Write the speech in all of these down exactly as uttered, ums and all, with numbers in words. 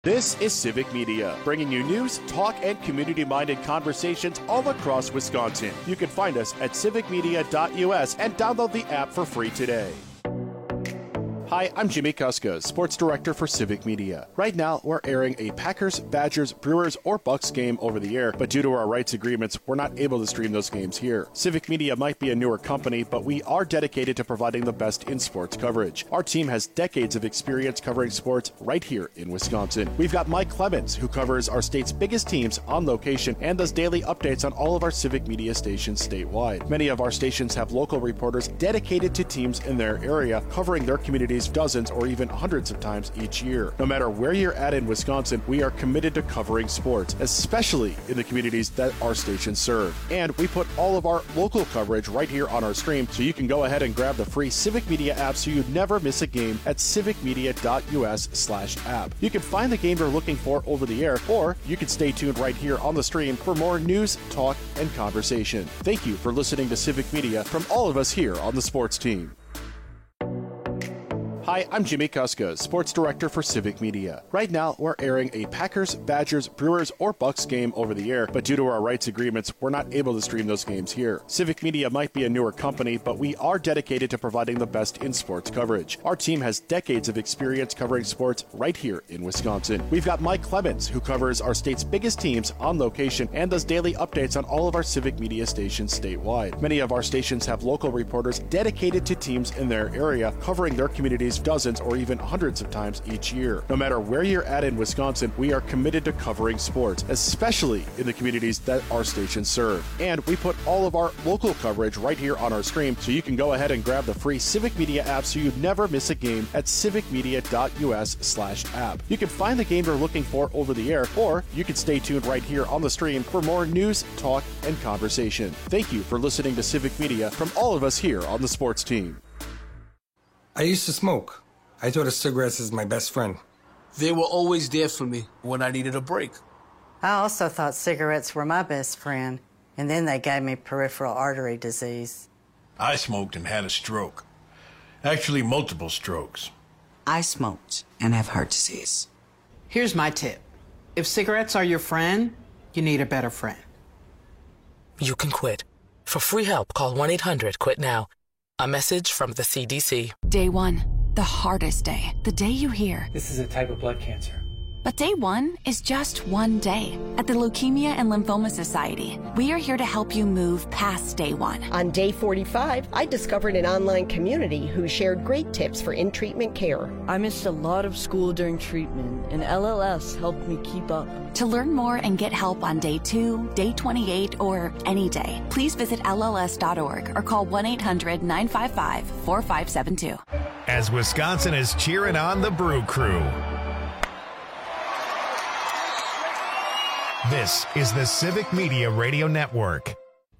This is Civic Media, bringing you news, talk, and community-minded conversations all across Wisconsin. You can find us at civic media dot U S and download the app for free today. Hi, I'm Jimmy Kuska, Sports Director for Civic Media. Right now, we're airing a Packers, Badgers, Brewers, or Bucks game over the air, but due to our rights agreements, we're not able to stream those games here. Civic Media might be a newer company, but we are dedicated to providing the best in sports coverage. Our team has decades of experience covering sports right here in Wisconsin. We've got Mike Clemens, who covers our state's biggest teams on location and does daily updates on all of our Civic Media stations statewide. Many of our stations have local reporters dedicated to teams in their area, covering their communities dozens or even hundreds of times each year. No matter where you're at in Wisconsin, we are committed to covering sports, especially in the communities that our stations serve. And we put all of our local coverage right here on our stream, so you can go ahead and grab the free Civic Media app so you never miss a game at civic media dot U S slash app. You can find the game you're looking for over the air, or you can stay tuned right here on the stream for more news, talk, and conversation. Thank you for listening to Civic Media from all of us here on the sports team. Hi, I'm Jimmy Kuska, Sports Director for Civic Media. Right now, we're airing a Packers, Badgers, Brewers, or Bucks game over the air, but due to our rights agreements, we're not able to stream those games here. Civic Media might be a newer company, but we are dedicated to providing the best in sports coverage. Our team has decades of experience covering sports right here in Wisconsin. We've got Mike Clemens, who covers our state's biggest teams on location and does daily updates on all of our Civic Media stations statewide. Many of our stations have local reporters dedicated to teams in their area, covering their communities dozens or even hundreds of times each year. No matter where you're at in Wisconsin, we are committed to covering sports, especially in the communities that our stations serve. And we put all of our local coverage right here on our stream, so you can go ahead and grab the free Civic Media app so you never miss a game at civic media dot U S slash app. You can find the game you're looking for over the air, or you can stay tuned right here on the stream for more news, talk, and conversation. Thank you for listening to Civic Media from all of us here on the sports team. I used to smoke. I thought of cigarettes as my best friend. They were always there for me when I needed a break. I also thought cigarettes were my best friend, and then they gave me peripheral artery disease. I smoked and had a stroke. Actually, multiple strokes. I smoked and have heart disease. Here's my tip. If cigarettes are your friend, you need a better friend. You can quit. For free help, call one eight hundred quit now. A message from the C D C. Day one, the hardest day. The day you hear, this is a type of blood cancer. But day one is just one day. At the Leukemia and Lymphoma Society, we are here to help you move past day one. On day forty-five, I discovered an online community who shared great tips for in-treatment care. I missed a lot of school during treatment, and L L S helped me keep up. To learn more and get help on day two, day twenty-eight, or any day, please visit L L S dot org or call one eight hundred nine five five four five seven two. As Wisconsin is cheering on the Brew Crew. This is the Civic Media Radio Network.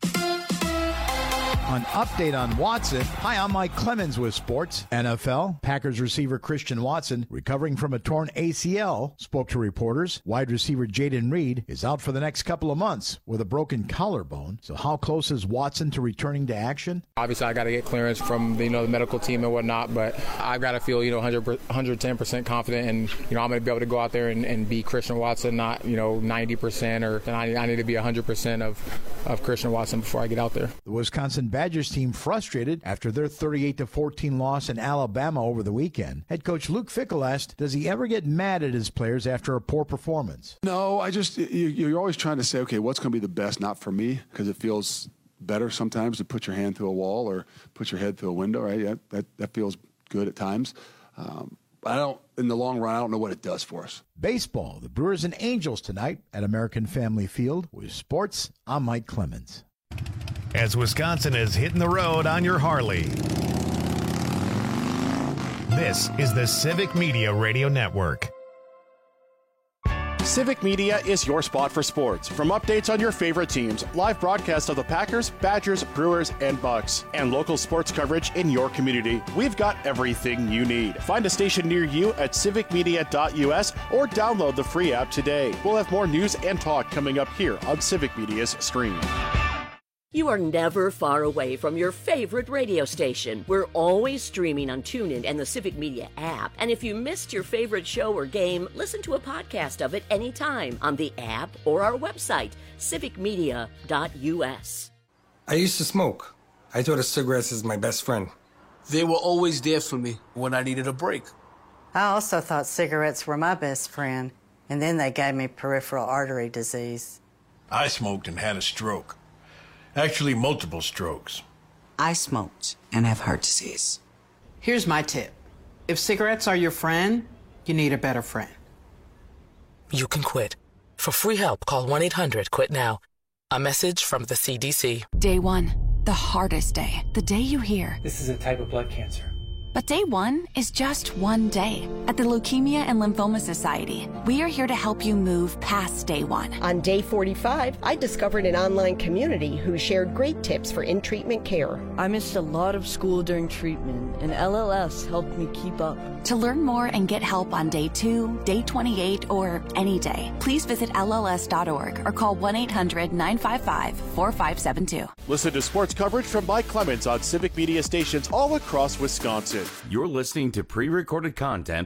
An update on Watson. Hi, I'm Mike Clemens with Sports. N F L, Packers receiver Christian Watson, recovering from a torn A C L, spoke to reporters. Wide receiver Jaden Reed is out for the next couple of months with a broken collarbone. So how close is Watson to returning to action? Obviously, I got to get clearance from you know the medical team and whatnot, but I've got to feel you know one hundred ten percent confident, and you know I'm going to be able to go out there and, and be Christian Watson, not you know ninety percent, or I, I need to be one hundred percent of, of Christian Watson before I get out there. The Wisconsin Badgers team frustrated after their thirty-eight to fourteen loss in Alabama over the weekend. Head coach Luke Fickell asked, does he ever get mad at his players after a poor performance? No, I just, you, you're always trying to say, okay, what's going to be the best, not for me, because it feels better sometimes to put your hand through a wall or put your head through a window, right? Yeah, that, that feels good at times. Um, I don't, in the long run, I don't know what it does for us. Baseball, the Brewers and Angels tonight at American Family Field. With sports, I'm Mike Clemens. As Wisconsin is hitting the road on your Harley. This is the Civic Media Radio Network. Civic Media is your spot for sports. From updates on your favorite teams, live broadcasts of the Packers, Badgers, Brewers, and Bucks, and local sports coverage in your community, we've got everything you need. Find a station near you at civic media dot U S or download the free app today. We'll have more news and talk coming up here on Civic Media's stream. You are never far away from your favorite radio station. We're always streaming on TuneIn and the Civic Media app. And if you missed your favorite show or game, listen to a podcast of it anytime on the app or our website, civic media dot u s. I used to smoke. I thought of cigarettes as my best friend. They were always there for me when I needed a break. I also thought cigarettes were my best friend, and then they gave me peripheral artery disease. I smoked and had a stroke. Actually, multiple strokes. I smoked and have heart disease. Here's my tip. If cigarettes are your friend, you need a better friend. You can quit. For free help, call one eight hundred quit now. A message from the C D C. Day one, the hardest day. The day you hear, this is a type of blood cancer. But day one is just one day. At the Leukemia and Lymphoma Society, we are here to help you move past day one. On day forty-five, I discovered an online community who shared great tips for in-treatment care. I missed a lot of school during treatment, and L L S helped me keep up. To learn more and get help on day two, day twenty-eight, or any day, please visit L L S dot org or call one eight hundred nine five five four five seven two. Listen to sports coverage from Mike Clemens on Civic Media stations all across Wisconsin. You're listening to pre-recorded content.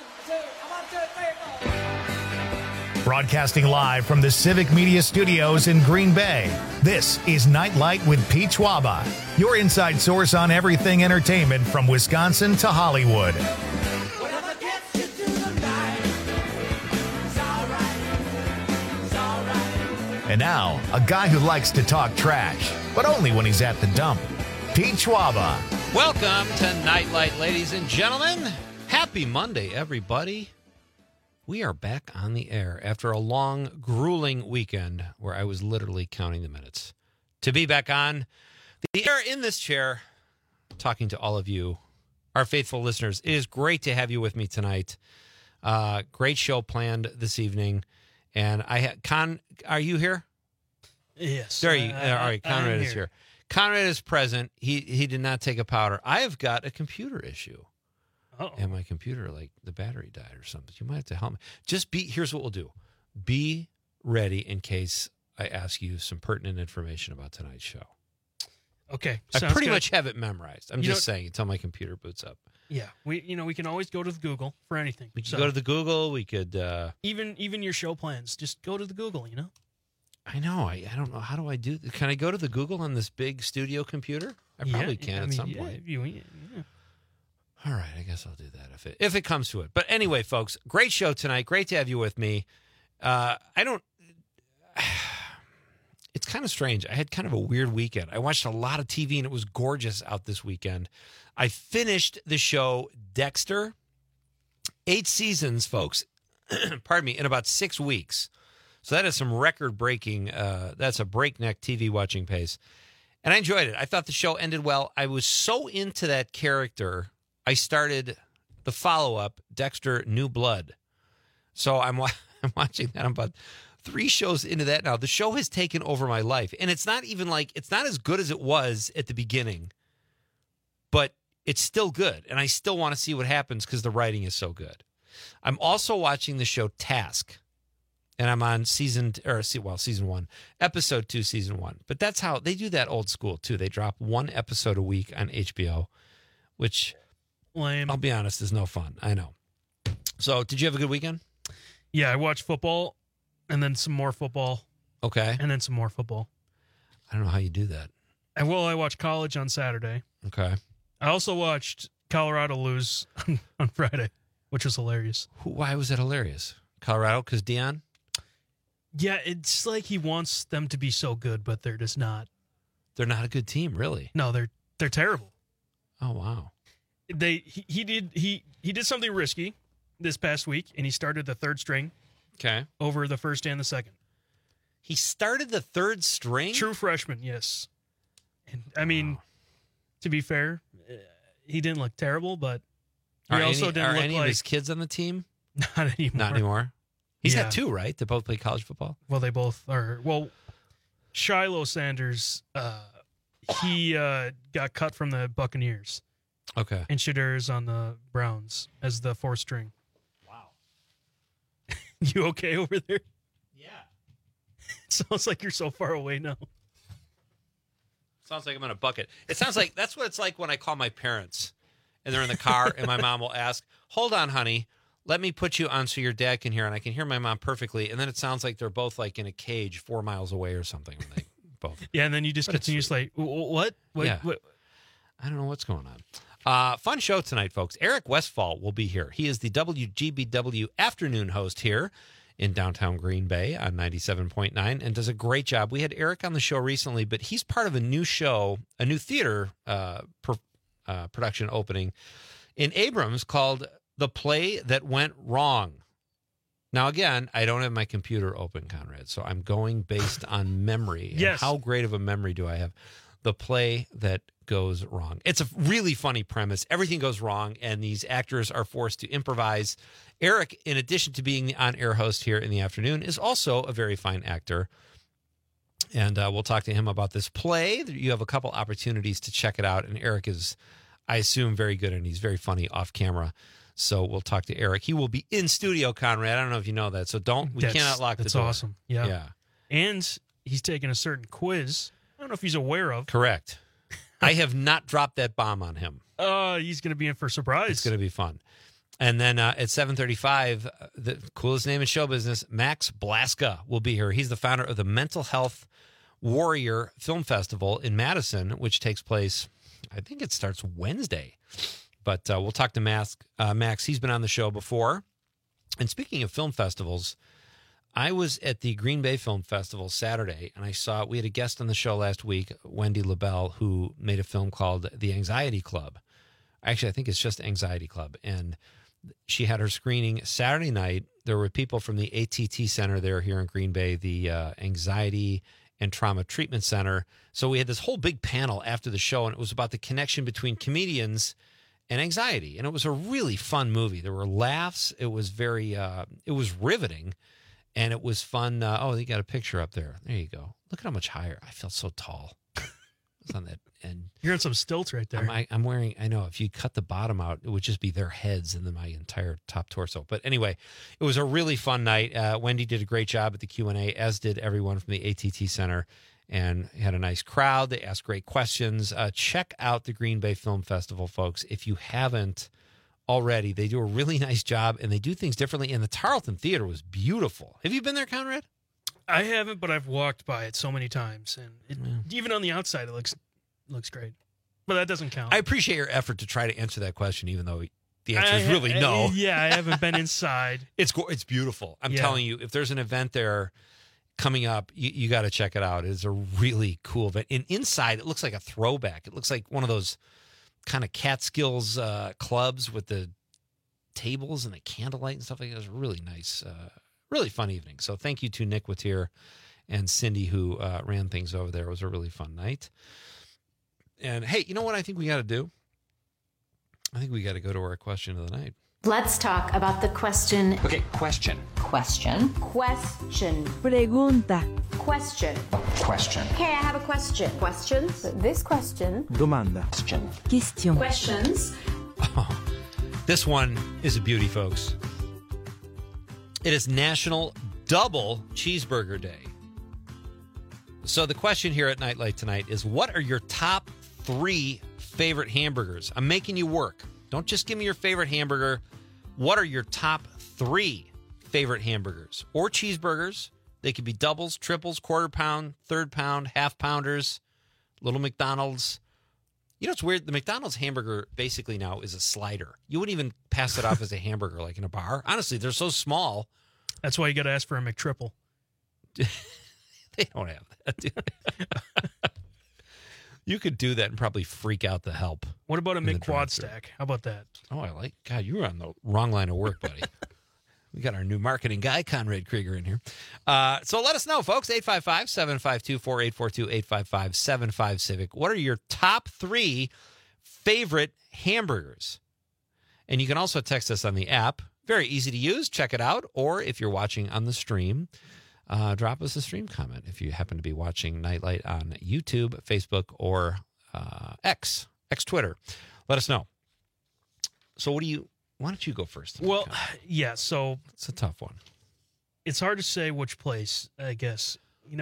Broadcasting live from the Civic Media Studios in Green Bay, this is Nightlight with Pete Schwaba, your inside source on everything entertainment from Wisconsin to Hollywood. And now, a guy who likes to talk trash, but only when he's at the dump, Pete Schwaba. Welcome to Nightlight, ladies and gentlemen. Happy Monday, everybody. We are back on the air after a long, grueling weekend where I was literally counting the minutes. To be back on the air in this chair, talking to all of you, our faithful listeners. It is great to have you with me tonight. Uh, great show planned this evening. And I ha- Con, are you here? Yes. There you. I, all right, Conrad I'm is here. Conrad is present. He he did not take a powder. I have got a computer issue. Uh-oh. And my computer, like the battery died or something. You might have to help me. Just be, here's what we'll do. Be ready in case I ask you some pertinent information about tonight's show. Okay. I pretty good. much have it memorized. I'm you just know, saying until my computer boots up. Yeah. We you know, we can always go to the Google for anything. We could so, go to the Google. We could. Uh, even even your show plans, just go to the Google, you know? I know. I, I don't know. How do I do this? Can I go to the Google on this big studio computer? I probably yeah, can I at mean, some yeah, point. You, yeah. All right. I guess I'll do that if it if it comes to it. But anyway, folks, great show tonight. Great to have you with me. Uh, I don't. It's kind of strange. I had kind of a weird weekend. I watched a lot of T V, and it was gorgeous out this weekend. I finished the show Dexter. Eight seasons, folks. Pardon me, in about six weeks. So that is some record-breaking, uh, that's a breakneck T V watching pace. And I enjoyed it. I thought the show ended well. I was so into that character, I started the follow-up, Dexter New Blood. So I'm, wa- I'm watching that. I'm about three shows into that now. The show has taken over my life. And it's not even like, it's not as good as it was at the beginning, but it's still good. And I still want to see what happens because the writing is so good. I'm also watching the show Task. And I'm on season, or well, season one, episode two, season one. But that's how they do that old school, too. They drop one episode a week on H B O, which, lame. I'll be honest, is no fun. I know. So, did you have a good weekend? Yeah, I watched football, and then some more football. Okay. And then some more football. I don't know how you do that. And well, I watched college on Saturday. Okay. I also watched Colorado lose on Friday, which was hilarious. Why was it hilarious? Colorado, because Deion? Yeah, it's like he wants them to be so good, but they're just not. They're not a good team, really. No, they're they're terrible. Oh wow. They he, he did he he did something risky this past week, and he started the third string. Okay. Over the first and the second. He started the third string? True freshman, yes. And I mean, wow. To be fair, uh, he didn't look terrible, but he are also any, didn't are look any like of his kids on the team. Not anymore. Not anymore. He's yeah. had two, right? They both play college football? Well, they both are. Well, Shiloh Sanders, uh, he uh, got cut from the Buccaneers. Okay. And Shedeur on the Browns as the fourth string. Wow. You okay over there? Yeah. It sounds like you're so far away now. Sounds like I'm in a bucket. It sounds like that's what it's like when I call my parents and they're in the car and my mom will ask, hold on, honey, let me put you on so your dad can hear. And I can hear my mom perfectly. And then it sounds like they're both like in a cage four miles away or something. When they both. Yeah, and then you just But continue it's- to like, what? What? Yeah. what? I don't know what's going on. Uh, fun show tonight, folks. Eric Westfall will be here. He is the W G B W afternoon host here in downtown Green Bay on ninety-seven point nine and does a great job. We had Eric on the show recently, but he's part of a new show, a new theater uh, per, uh, production opening in Abrams called The Play That Went Wrong. Now, again, I don't have my computer open, Conrad, so I'm going based on memory. And Yes. how great of a memory do I have? The Play That Goes Wrong. It's a really funny premise. Everything goes wrong, and these actors are forced to improvise. Eric, in addition to being the on-air host here in the afternoon, is also a very fine actor. And uh, we'll talk to him about this play. You have a couple opportunities to check it out. And Eric is, I assume, very good, and he's very funny off camera. So we'll talk to Eric. He will be in studio, Conrad. I don't know if you know that. So don't, we That's- cannot lock the That's door. awesome. Yeah. Yeah. And he's taking a certain quiz. I don't know if he's aware of. Correct. I have not dropped that bomb on him. Uh, he's going to be in for a surprise. It's going to be fun. And then uh, at seven thirty-five, uh, the coolest name in show business, Max Blaska will be here. He's the founder of the Mental Health Warrior Film Festival in Madison, which takes place, I think it starts Wednesday. But uh, we'll talk to Max. Uh, Max, he's been on the show before. And speaking of film festivals, I was at the Green Bay Film Festival Saturday, and I saw, we had a guest on the show last week, Wendy LaBelle, who made a film called The Anxiety Club. Actually, I think it's just Anxiety Club. And she had her screening Saturday night. There were people from the A T T Center there here in Green Bay, the uh, Anxiety and Trauma Treatment Center. So we had this whole big panel after the show, and it was about the connection between comedians and anxiety. And it was a really fun movie. There were laughs. It was very, uh, it was riveting. And it was fun. Uh, oh, you got a picture up there. There you go. Look at how much higher. I felt so tall. It's on that end. You're on some stilts right there. I'm, I, I'm wearing, I know, if you cut the bottom out, it would just be their heads and then my entire top torso. But anyway, it was a really fun night. Uh, Wendy did a great job at the Q and A, as did everyone from the A T T Center. And had a nice crowd. They asked great questions. Uh, check out the Green Bay Film Festival, folks. If you haven't already, they do a really nice job, and they do things differently. And the Tarleton Theater was beautiful. Have you been there, Conrad? I haven't, but I've walked by it so many times, and it, yeah. even on the outside, it looks looks great. But that doesn't count. I appreciate your effort to try to answer that question, even though the answer I, is really I, no. Yeah, I haven't been inside. It's it's beautiful. I'm Yeah. telling you, if there's an event there coming up, you, you got to check it out. It's a really cool event. And inside, it looks like a throwback. It looks like one of those kind of Catskills uh, clubs with the tables and the candlelight and stuff like that. It was a really nice, uh, really fun evening. So thank you to Nick Watier and Cindy, who uh, ran things over there. It was a really fun night. And hey, you know what I think we got to do? I think we got to go to our question of the night. Let's talk about the question. Okay, question. Question. Question. Pregunta. Question. Question. Okay, I have a question. Questions? This question. Domanda. Question. Question. Questions. Oh, this one is a beauty, folks. It is National Double Cheeseburger Day. So the question here at Nightlight tonight is, what are your top three favorite hamburgers? I'm making you work. Don't just give me your favorite hamburger. What are your top three favorite hamburgers or cheeseburgers? They could be doubles, triples, quarter pound, third pound, half pounders, little McDonald's. You know, it's weird. The McDonald's hamburger basically now is a slider. You wouldn't even pass it off as a hamburger like in a bar. Honestly, they're so small. That's why you got to ask for a McTriple. They don't have that, do they? You could do that and probably freak out the help. What about a in the McQuad drive-thru. stack? How about that? Oh, I like. God, you were on the wrong line of work, buddy. We got our new marketing guy, Conrad Krieger, in here. Uh, so let us know, folks. eight five five, seven five two, four eight four two, eight five five, seven five Civic. What are your top three favorite hamburgers? And you can also text us on the app. Very easy to use. Check it out. Or if you're watching on the stream, uh, drop us a stream comment if you happen to be watching Nightlight on YouTube, Facebook, or uh, X, X Twitter. Let us know. So what do you... Why don't you go first? Well, yeah, so... It's a tough one. It's hard to say which place, I guess. You know,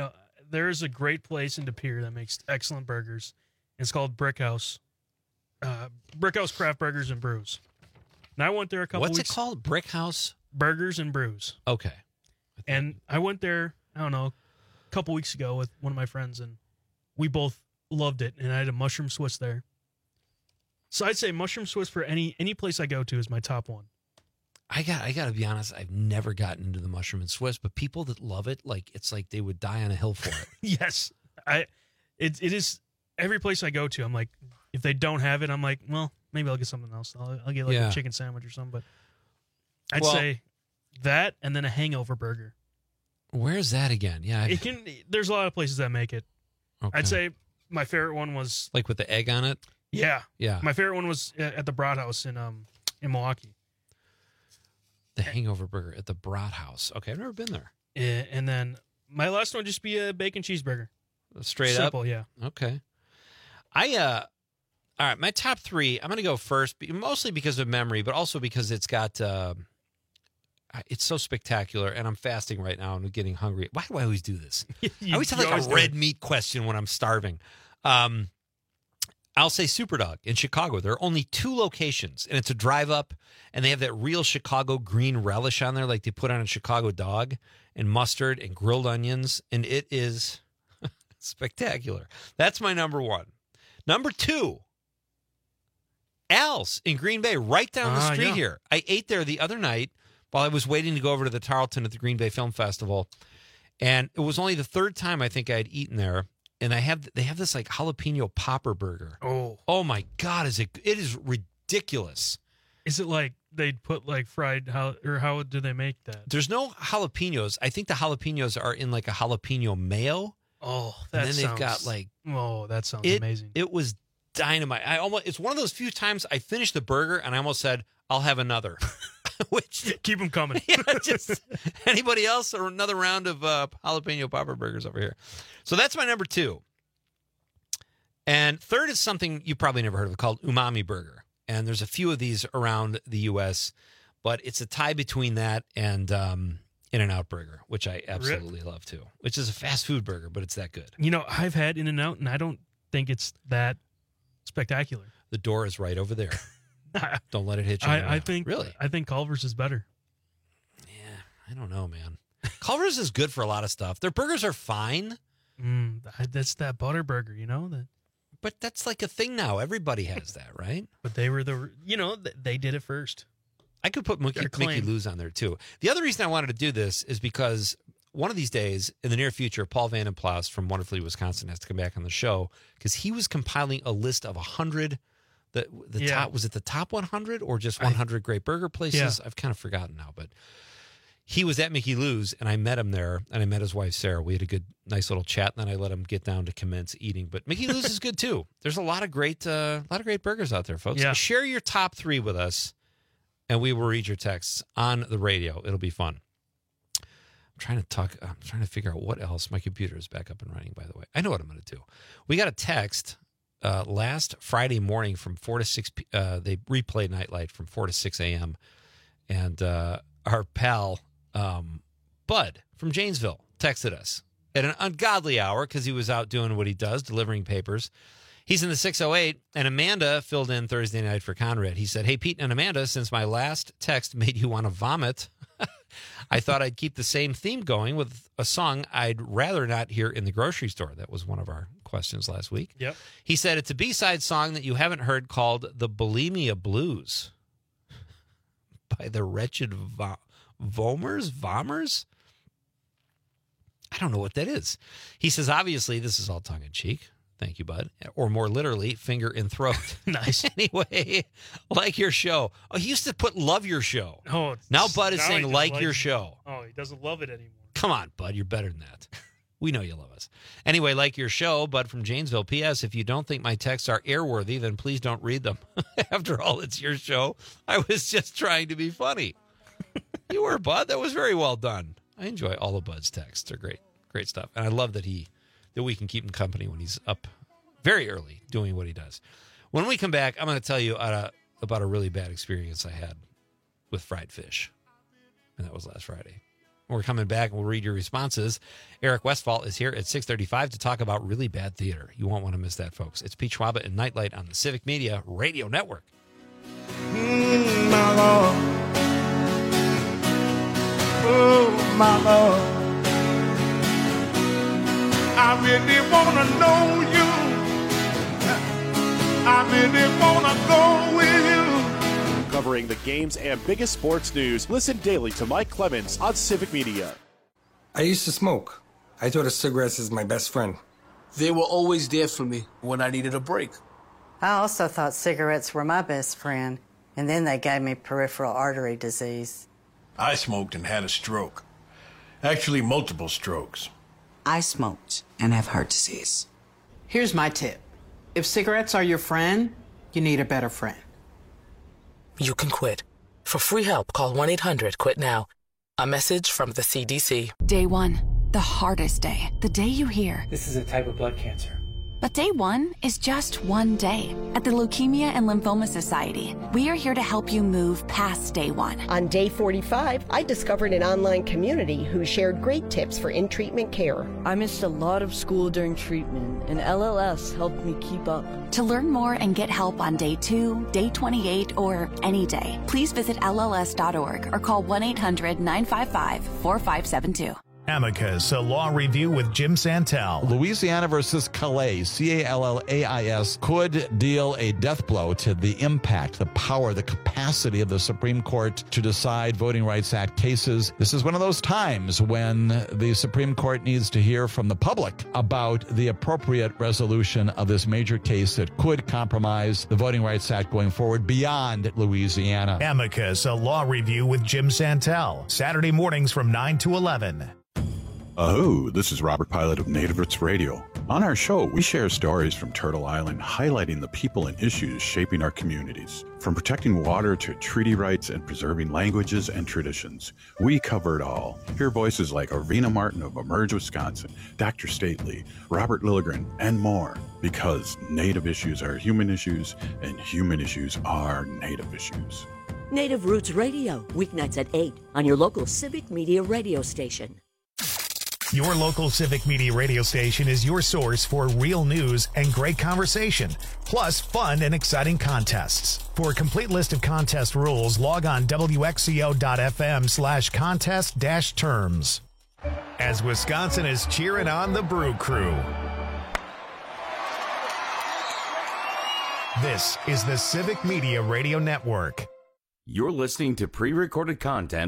there is a great place in De Pere that makes excellent burgers. It's called Brick House. Uh, Brick House Craft Burgers and Brews. And I went there a couple What's weeks. it called? Brick House? Burgers and Brews. Okay. And I went there, I don't know, a couple weeks ago with one of my friends, and we both loved it. And I had a mushroom Swiss there. So I'd say mushroom Swiss for any any place I go to is my top one. I got I got to be honest, I've never gotten into the mushroom and Swiss, but people that love it, like it's like they would die on a hill for it. Yes. I it it is every place I go to, I'm like, if they don't have it, I'm like, well, maybe I'll get something else. I'll, I'll get like Yeah. a chicken sandwich or something, but I'd Well- say that and then a hangover burger. Where's that again? Yeah. I- It can there's a lot of places that make it. Okay. I'd say my favorite one was like with the egg on it? yeah. Yeah. My favorite one was at the Broad House in um in Milwaukee. The hangover burger at the Brat House. Okay, I've never been there. Yeah, and then my last one would just be a bacon cheeseburger. Straight Simple, up? yeah. Okay. I, uh, all right, my top three, I'm going to go first, be- mostly because of memory, but also because it's got, uh, it's so spectacular, and I'm fasting right now and I'm getting hungry. Why do I always do this? I always have you like always a do red it. meat question when I'm starving. Um, I'll say Superdog in Chicago. There are only two locations, and it's a drive up, and they have that real Chicago green relish on there, like they put on a Chicago dog, and mustard and grilled onions, and it is spectacular. That's my number one. Number two, Al's in Green Bay, right down the Ah, street yeah. here. I ate there the other night while I was waiting to go over to the Tarleton at the Green Bay Film Festival, and it was only the third time I think I had eaten there. And I have they have this like jalapeno popper burger. Oh, oh my God! Is it? It is ridiculous. Is it like they'd put like fried how or how do they make that? There's no jalapenos. I think the jalapenos are in like a jalapeno mayo. Oh, that and then sounds, they've got like oh, that sounds it, amazing. It was dynamite. I almost it's one of those few times I finished the burger and I almost said I'll have another. Which keep them coming. Yeah, just anybody else or another round of uh, jalapeno popper burgers over here. So that's my number two. And third is something you probably never heard of called Umami Burger. And there's a few of these around the U S, but it's a tie between that and um, In-N-Out Burger, which I absolutely love too, which is a fast food burger, but it's that good. You know, I've had In-N-Out, and I don't think it's that spectacular. The door is right over there. Don't let it hit you. I, I think really. I think Culver's is better. I don't know, man. Culver's is good for a lot of stuff. Their burgers are fine. Mm, that's that butter burger, you know that. But that's like a thing now. Everybody has that, right? But they were the, you know, they did it first. I could put Mickey, Their claim. Mickey Lou's on there too. The other reason I wanted to do this is because one of these days in the near future, Paul Vandenplas from Wonderfully Wisconsin has to come back on the show because he was compiling a list of a hundred. The the Yeah. top was it the top one hundred or just one hundred great burger places? Yeah. I've kind of forgotten now, but he was at Mickey Lou's and I met him there and I met his wife Sarah. We had a good, nice little chat, and then I let him get down to commence eating. But Mickey Lou's is good too. There's a lot of great, uh, a lot of great burgers out there, folks. Yeah. Share your top three with us, and we will read your texts on the radio. It'll be fun. I'm trying to talk. I'm trying to figure out what else. My computer is back up and running, by the way. I know what I'm going to do. We got a text uh, last Friday morning from four to six. P- uh, they replayed Nightlight from four to six a.m. And uh, our pal um, Bud from Janesville texted us at an ungodly hour because he was out doing what he does, delivering papers. He's in the six oh eight, and Amanda filled in Thursday night for Conrad. He said, "Hey, Pete and Amanda, since my last text made you want to vomit, I thought I'd keep the same theme going with a song I'd rather not hear in the grocery store." That was one of our questions last week. Yep. He said, "It's a B-side song that you haven't heard called The Bulimia Blues by the Wretched Vo- Vomers? Vomers? I don't know what that is." He says, "Obviously, this is all tongue-in-cheek. Thank you, Bud." Or more literally, finger in throat. Nice. Anyway, like your show. Oh, he used to put love your show. Oh, it's- Now Bud is now he saying doesn't like your show. Oh, he doesn't love it anymore. Come on, Bud. You're better than that. We know you love us. Anyway, like your show, Bud from Janesville. P S. If you don't think my texts are airworthy, then please don't read them. After all, it's your show. I was just trying to be funny. You were, Bud. That was very well done. I enjoy all of Bud's texts. They're great. Great stuff. And I love that he that we can keep him company when he's up very early doing what he does. When we come back, I'm going to tell you uh, about a really bad experience I had with fried fish. And that was last Friday. We're coming back and we'll read your responses. Eric Westfall is here at six thirty-five to talk about really bad theater. You won't want to miss that, folks. It's Pete Schwaba and Nightlight on the Civic Media Radio Network. Mm, my Lord. Oh, my Lord. I really want to know you. I really want to go with you. Covering the games and biggest sports news, listen daily to Mike Clemens on Civic Media. I used to smoke. I thought of cigarettes as my best friend. They were always there for me when I needed a break. I also thought cigarettes were my best friend, and then they gave me peripheral artery disease. I smoked and had a stroke. Actually, multiple strokes. I smoked and have heart disease. Here's my tip. If cigarettes are your friend, you need a better friend. You can quit. For free help, call one eight hundred quit now. A message from the C D C. Day one, the hardest day. The day you hear, this is a type of blood cancer. But day one is just one day. At the Leukemia and Lymphoma Society, we are here to help you move past day one. On day forty-five, I discovered an online community who shared great tips for in-treatment care. I missed a lot of school during treatment, and L L S helped me keep up. To learn more and get help on day two, day twenty-eight, or any day, please visit L L S dot org or call one eight hundred nine five five four five seven two. Amicus, a law review with Jim Santel. Louisiana versus Calais, C A L L A I S, could deal a death blow to the impact, the power, the capacity of the Supreme Court to decide Voting Rights Act cases. This is one of those times when the Supreme Court needs to hear from the public about the appropriate resolution of this major case that could compromise the Voting Rights Act going forward beyond Louisiana. Amicus, a law review with Jim Santel. Saturday mornings from nine to eleven. Oh, this is Robert Pilot of Native Roots Radio. On our show, we share stories from Turtle Island highlighting the people and issues shaping our communities. From protecting water to treaty rights and preserving languages and traditions, we cover it all. Hear voices like Arvina Martin of Emerge, Wisconsin, Doctor Stately, Robert Lilligren, and more. Because Native issues are human issues, and human issues are Native issues. Native Roots Radio, weeknights at eight on your local Civic Media radio station. Your local Civic Media radio station is your source for real news and great conversation, plus fun and exciting contests. For a complete list of contest rules, log on W X C O dot F M slash contest dash terms. As Wisconsin is cheering on the Brew Crew. This is the Civic Media Radio Network. You're listening to pre-recorded content.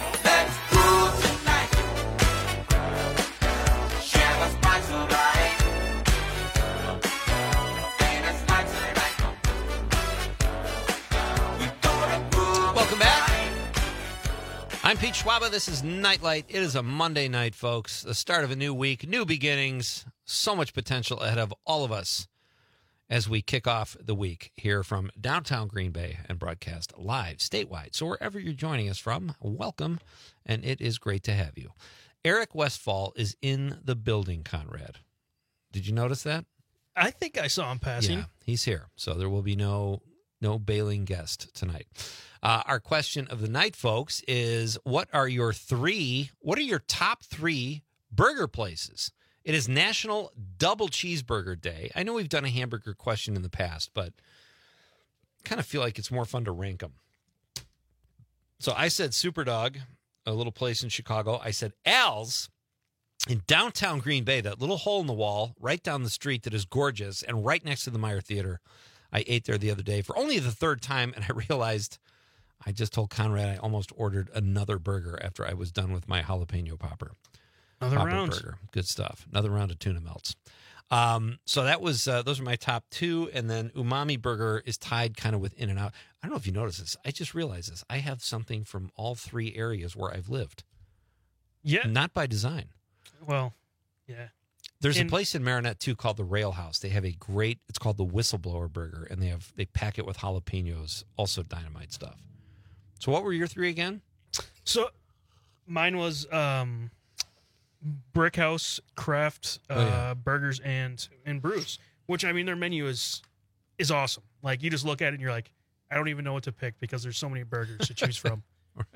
I'm Pete Schwaba. This is Nightlight. It is a Monday night, folks. The start of a new week, new beginnings, so much potential ahead of all of us as we kick off the week here from downtown Green Bay and broadcast live statewide. So wherever you're joining us from, welcome, and it is great to have you. Eric Westfall is in the building, Conrad. Did you notice that? I think I saw him passing. Yeah, he's here. So there will be no no bailing guest tonight. Uh, our question of the night, folks, is what are your three, what are your top three burger places? It is National Double Cheeseburger Day. I know we've done a hamburger question in the past, but I kind of feel like it's more fun to rank them. So I said Superdog, a little place in Chicago. I said Al's in downtown Green Bay, that little hole in the wall right down the street that is gorgeous and right next to the Meyer Theater. I ate there the other day for only the third time, and I realized I just told Conrad I almost ordered another burger after I was done with my jalapeno popper. Another popper round. burger. Good stuff. Another round of tuna melts. Um, so that was uh, those are my top two, and then Umami Burger is tied kind of with In-N-Out. I don't know if you noticed this. I just realized this. I have something from all three areas where I've lived. Yeah. Not by design. Well, yeah. There's And- a place in Marinette too called the Rail House. They have a great. It's called the Whistleblower Burger, and they have they pack it with jalapenos, also dynamite stuff. So what were your three again? So mine was um, Brick House, Craft, uh, Oh, yeah. Burgers, and and Brews. Which I mean, their menu is is awesome. Like you just look at it and you're like, I don't even know what to pick because there's so many burgers to choose from. Right.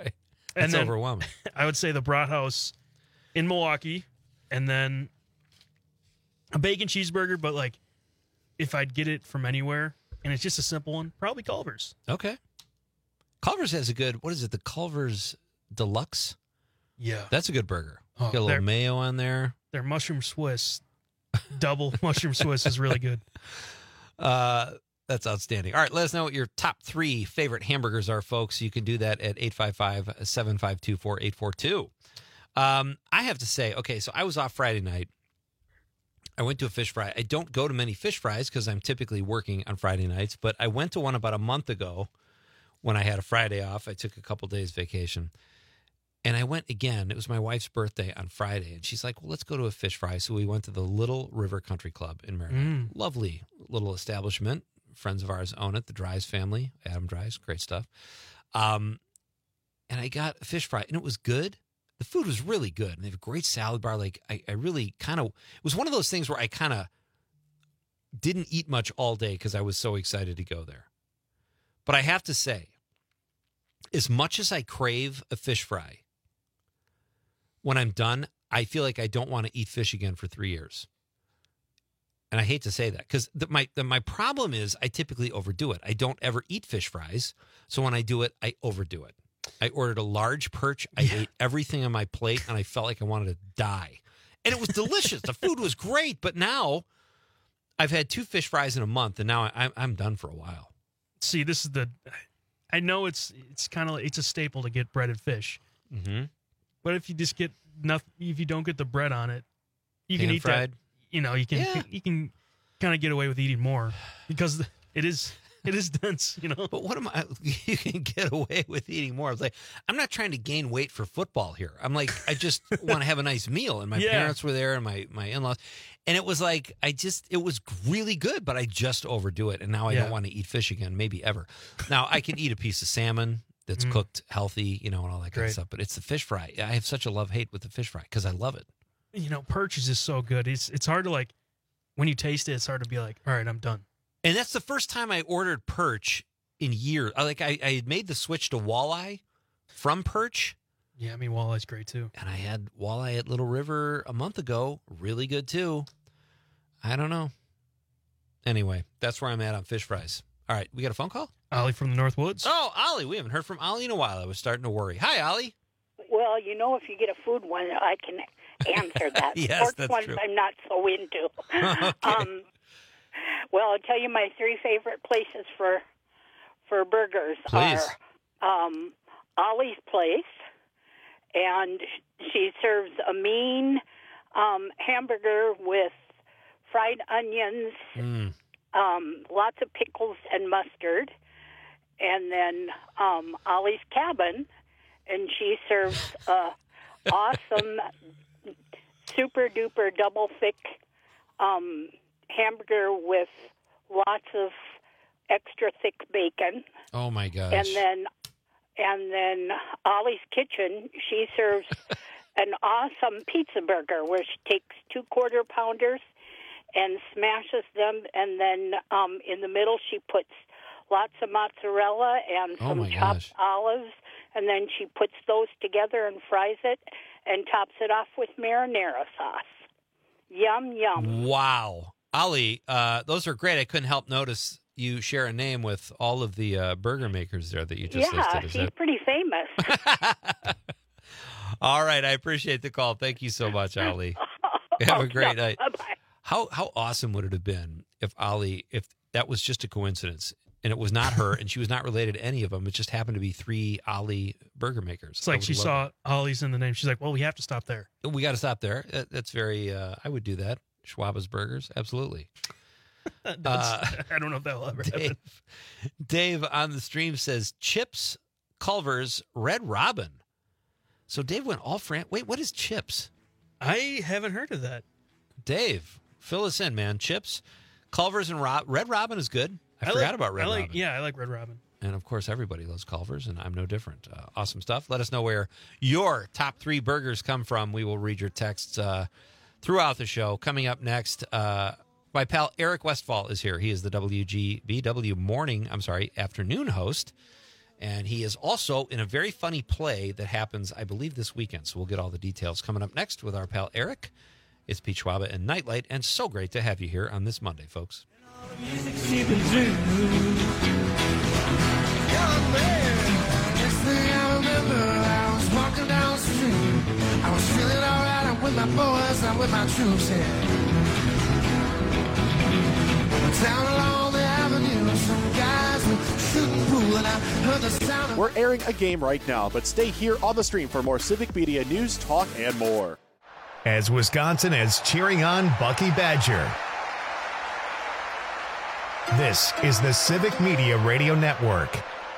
That's then overwhelming. I would say the Brat House in Milwaukee, and then a bacon cheeseburger, but like if I'd get it from anywhere, and it's just a simple one, probably Culver's. Okay. Culver's has a good, what is it, the Culver's Deluxe? Yeah. That's a good burger. Oh, Got a little they're- mayo on there. Their mushroom Swiss, double mushroom Swiss is really good. Uh, that's outstanding. All right, let us know what your top three favorite hamburgers are, folks. You can do that at eight five five, seven five two, four eight four two. Um, I have to say, okay, so I was off Friday night. I went to a fish fry. I don't go to many fish fries because I'm typically working on Friday nights, but I went to one about a month ago when I had a Friday off. I took a couple days vacation. And I went again. It was my wife's birthday on Friday. And she's like, well, let's go to a fish fry. So we went to the Little River Country Club in Merrimack. Mm. Lovely little establishment. Friends of ours own it, the Dries family, Adam Dries, great stuff. Um, and I got a fish fry, and it was good. The food was really good. And they have a great salad bar. Like, I, I really kind of, it was one of those things where I kind of didn't eat much all day because I was so excited to go there. But I have to say, as much as I crave a fish fry, when I'm done, I feel like I don't want to eat fish again for three years. And I hate to say that because my the, my problem is I typically overdo it. I don't ever eat fish fries. So when I do it, I overdo it. I ordered a large perch. I yeah. ate everything on my plate, and I felt like I wanted to die. And it was delicious. The food was great. But now I've had two fish fries in a month, and now I, I'm done for a while. See, this is the, I know it's it's kind of, it's a staple to get breaded fish. Mm-hmm. But if you just get nothing, if you don't get the bread on it, you can Pan eat fried. that. You know, you can Yeah. you can kind of get away with eating more because it is it is dense. You know. But what am I? You can get away with eating more. I was like, I'm not trying to gain weight for football here. I'm like, I just want to have a nice meal. And my Yeah. parents were there, and my my in-laws, and it was like, I just, it was really good, but I just overdo it, and now I Yeah. don't want to eat fish again, maybe ever. Now I can eat a piece of salmon that's Mm. cooked healthy, you know, and all that kind Great. of stuff. But it's the fish fry. I have such a love hate with the fish fry because I love it. You know, perch is just so good. It's it's hard to like when you taste it. It's hard to be like, all right, I'm done. And that's the first time I ordered perch in years. I- Like I, I had made the switch to walleye from perch. Yeah, I mean, walleye's great too. And I had walleye at Little River a month ago. Really good too. I don't know. Anyway, that's where I'm at on fish fries. All right, we got a phone call? Ollie from the North Woods. Oh, Ollie. We haven't heard from Ollie in a while. I was starting to worry. Hi, Ollie. Well, you know, if you get a food one, I can answer that. Yes, Sports that's ones true. I'm not so into. Okay. um, well, I'll tell you my three favorite places for for burgers Please. are um, Ollie's Place, and she serves a mean um, hamburger with fried onions, Mm. um, lots of pickles and mustard, and then um, Ollie's Cabin, and she serves a awesome, super duper double thick um, hamburger with lots of extra thick bacon, Oh, my gosh. and then and then Ollie's Kitchen, she serves an awesome pizza burger where she takes two quarter pounders and smashes them, and then um, in the middle she puts lots of mozzarella and Oh, some my chopped gosh. olives, and then she puts those together and fries it and tops it off with marinara sauce. Yum, yum. Wow. Ollie, uh, those are great. I couldn't help notice you share a name with all of the uh, burger makers there that you just yeah, listed. Is she's that... pretty famous. All right. I appreciate the call. Thank you so much, Ollie. Have a great night. Bye-bye. How how awesome would it have been if Ollie, if that was just a coincidence and it was not her and she was not related to any of them, it just happened to be three Ollie burger makers. It's I like would she love saw Ollie's in the name. She's like, well, we have to stop there. it. We got to stop there. That- That's very, uh, I would do that. Schwaba's Burgers. Absolutely. That's- I don't know if that will ever happen. Dave, Dave on the stream says Chips, Culver's, Red Robin. So Dave went all Fran. Wait, what is Chips? I haven't heard of that. Dave, fill us in, man. Chips, Culver's, and Rob- Red Robin is good. I, I forgot like- about Red I like, Robin. Yeah, I like Red Robin. And of course, everybody loves Culver's, and I'm no different. Uh, awesome stuff. Let us know where your top three burgers come from. We will read your texts uh, throughout the show. Coming up next, uh, my pal Eric Westfall is here. He is the W G B W morning, I'm sorry, afternoon host. And he is also in a very funny play that happens, I believe, this weekend. So we'll get all the details coming up next with our pal Eric. It's Pete Schwaba and Nightlight, and so great to have you here on this Monday, folks. I was feeling alright, I'm with my boys, I'm with my troops here. Down along the avenue, some guys were shooting pool, and I heard the sound of... We're airing a game right now, but stay here on the stream for more Civic Media news, talk, and more. As Wisconsin is cheering on Bucky Badger. This is the Civic Media Radio Network.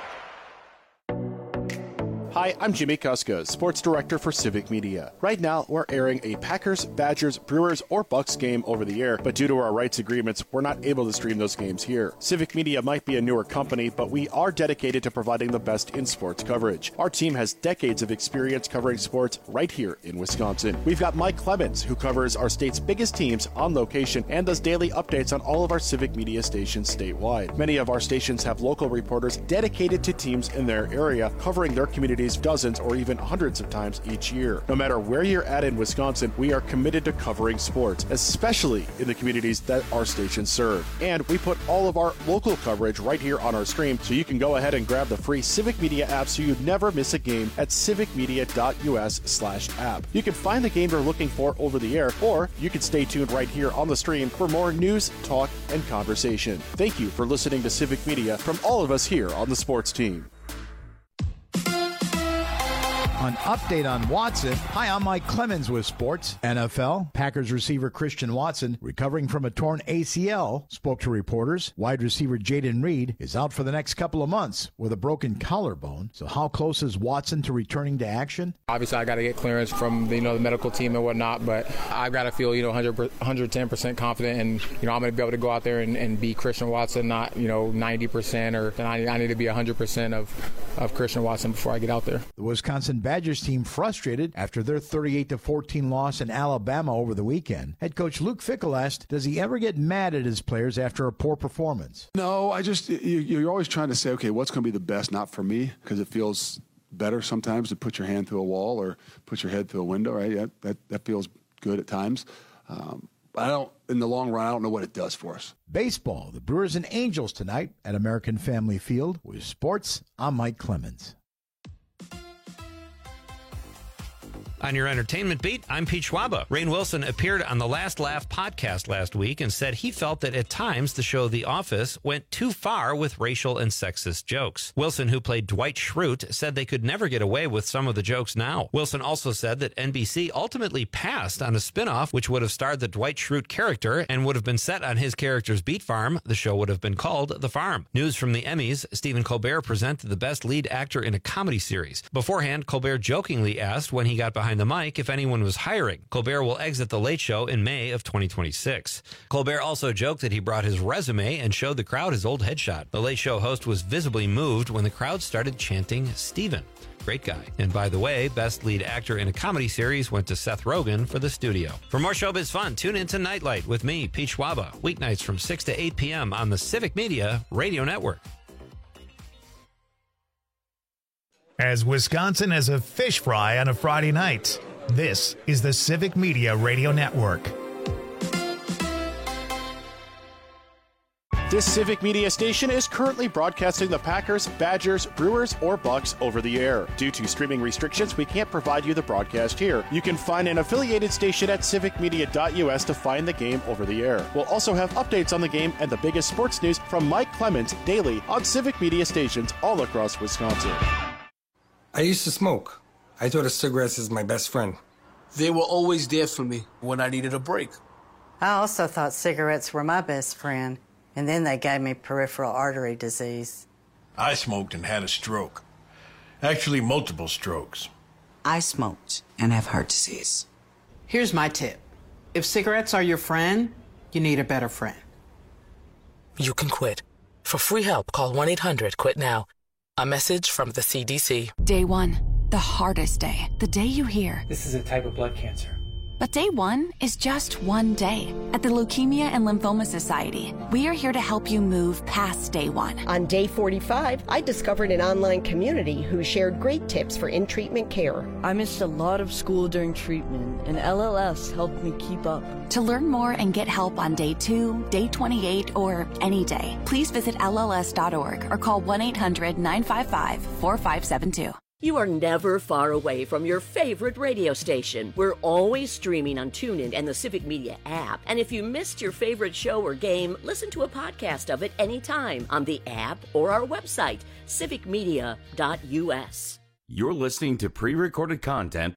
Hi, I'm Jimmy Kuska, Sports Director for Civic Media. Right now, we're airing a Packers, Badgers, Brewers, or Bucks game over the air, but due to our rights agreements, we're not able to stream those games here. Civic Media might be a newer company, but we are dedicated to providing the best in sports coverage. Our team has decades of experience covering sports right here in Wisconsin. We've got Mike Clemens, who covers our state's biggest teams on location and does daily updates on all of our Civic Media stations statewide. Many of our stations have local reporters dedicated to teams in their area, covering their communities dozens or even hundreds of times each year. No matter where you're at in Wisconsin, we are committed to covering sports, especially in the communities that our stations serve. And we put all of our local coverage right here on our stream, so you can go ahead and grab the free Civic Media app so you never miss a game at civicmedia.us slash app. You can find the game you're looking for over the air, or you can stay tuned right here on the stream for more news, talk, and conversation. Thank you for listening to Civic Media from all of us here on the sports team. An update on Watson. Hi, I'm Mike Clemens with Sports. N F L, Packers receiver Christian Watson, recovering from a torn A C L, spoke to reporters. Wide receiver Jaden Reed is out for the next couple of months with a broken collarbone. So how close is Watson to returning to action? Obviously, I got to get clearance from you know the medical team and whatnot, but I've got to feel you know one hundred ten percent confident, and you know I'm going to be able to go out there and, and be Christian Watson, not you know ninety percent or I, I need to be one hundred percent of of Christian Watson before I get out there. The Wisconsin Badgers team frustrated after their thirty-eight to fourteen loss in Alabama over the weekend. Head coach Luke Fickell asked, does he ever get mad at his players after a poor performance? No, I just, you, you're always trying to say, okay, what's going to be the best, not for me, because it feels better sometimes to put your hand through a wall or put your head through a window, right? That, that, that feels good at times. Um, I don't, in the long run, I don't know what it does for us. Baseball, the Brewers and Angels tonight at American Family Field. With sports, I'm Mike Clemens. On your entertainment beat, I'm Pete Schwaba. Rainn Wilson appeared on the Last Laugh podcast last week and said he felt that at times the show The Office went too far with racial and sexist jokes. Wilson, who played Dwight Schrute, said they could never get away with some of the jokes now. Wilson also said that N B C ultimately passed on a spinoff which would have starred the Dwight Schrute character and would have been set on his character's beat farm. The show would have been called The Farm. News from the Emmys, Stephen Colbert presented the best lead actor in a comedy series. Beforehand, Colbert jokingly asked when he got behind the mic if anyone was hiring. Colbert will exit The Late Show in May of twenty twenty-six. Colbert also joked that he brought his resume and showed the crowd his old headshot. The Late Show host was visibly moved when the crowd started chanting Steven. Great guy. And by the way, best lead actor in a comedy series went to Seth Rogen for The Studio. For more showbiz fun, tune in to Nightlight with me, Pete Schwaba, weeknights from six to eight p.m. on the Civic Media Radio Network. As Wisconsin is a fish fry on a Friday night, this is the Civic Media Radio Network. This Civic Media station is currently broadcasting the Packers, Badgers, Brewers, or Bucks over the air. Due to streaming restrictions, we can't provide you the broadcast here. You can find an affiliated station at civic media dot u s to find the game over the air. We'll also have updates on the game and the biggest sports news from Mike Clemens daily on Civic Media stations all across Wisconsin. I used to smoke. I thought of cigarettes as my best friend. They were always there for me when I needed a break. I also thought cigarettes were my best friend, and then they gave me peripheral artery disease. I smoked and had a stroke. Actually, multiple strokes. I smoked and have heart disease. Here's my tip. If cigarettes are your friend, you need a better friend. You can quit. For free help, call one eight hundred quit now. A message from the C D C. Day one, the hardest day. The day you hear, this is a type of blood cancer. But day one is just one day. At the Leukemia and Lymphoma Society, we are here to help you move past day one. On day forty-five, I discovered an online community who shared great tips for in-treatment care. I missed a lot of school during treatment, and L L S helped me keep up. To learn more and get help on day two, day twenty-eight, or any day, please visit L L S dot org or call one eight hundred nine five five four five seven two. You are never far away from your favorite radio station. We're always streaming on TuneIn and the Civic Media app. And if you missed your favorite show or game, listen to a podcast of it anytime on the app or our website, civic media dot U S. You're listening to pre-recorded content.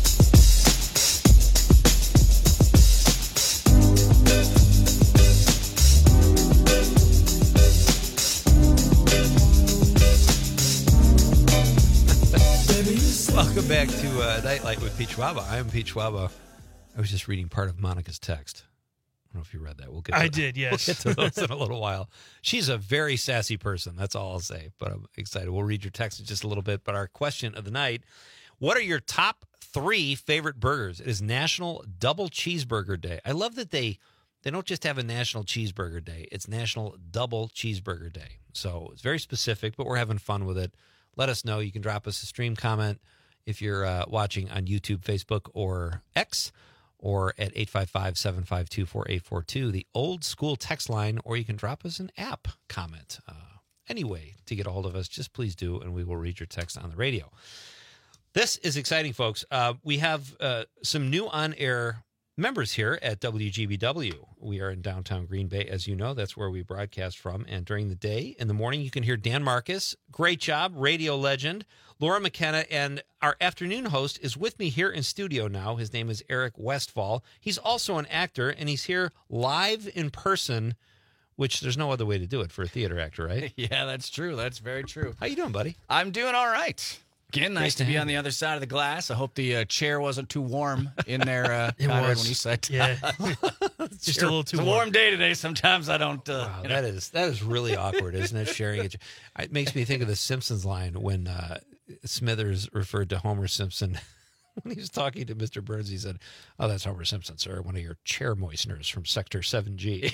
Welcome back to uh, Nightlight with Pete Schwaba. I am Pete Schwaba. I was just reading part of Monica's text. I don't know if you read that. We'll get. To I that. did, yes. We'll get to those in a little while. She's a very sassy person. That's all I'll say. But I'm excited. We'll read your text in just a little bit. But our question of the night: what are your top three favorite burgers? It is National Double Cheeseburger Day. I love that they they don't just have a National Cheeseburger Day. It's National Double Cheeseburger Day. So it's very specific, but we're having fun with it. Let us know. You can drop us a stream comment if you're uh, watching on YouTube, Facebook, or X, or at eight five five, seven five two, four eight four two, the old school text line, or you can drop us an app comment. Uh, anyway, to get a hold of us, just please do, and we will read your text on the radio. This is exciting, folks. Uh, we have uh, some new on-air members here at W G B W. We are in downtown Green Bay, as you know. That's where we broadcast from. And during the day, in the morning, you can hear Dan Marcus. Great job, radio legend. Laura McKenna, and our afternoon host is with me here in studio now. His name is Eric Westfall. He's also an actor, and he's here live in person, which there's no other way to do it for a theater actor, right? Yeah, that's true. That's very true. How you doing, buddy? I'm doing all right. Again, nice Great to be have on the other side of the glass. I hope the uh, chair wasn't too warm in there, uh, It Conrad, was. when you said Yeah. Just a little too It's a warm. warm day today. Sometimes I don't. Uh, Wow, you know. that is that is really awkward, isn't it? Sharing it. It makes me think of the Simpsons line when uh, Smithers referred to Homer Simpson when he was talking to Mister Burns. He said, "Oh, that's Homer Simpson, sir. One of your chair moisteners from Sector seven G."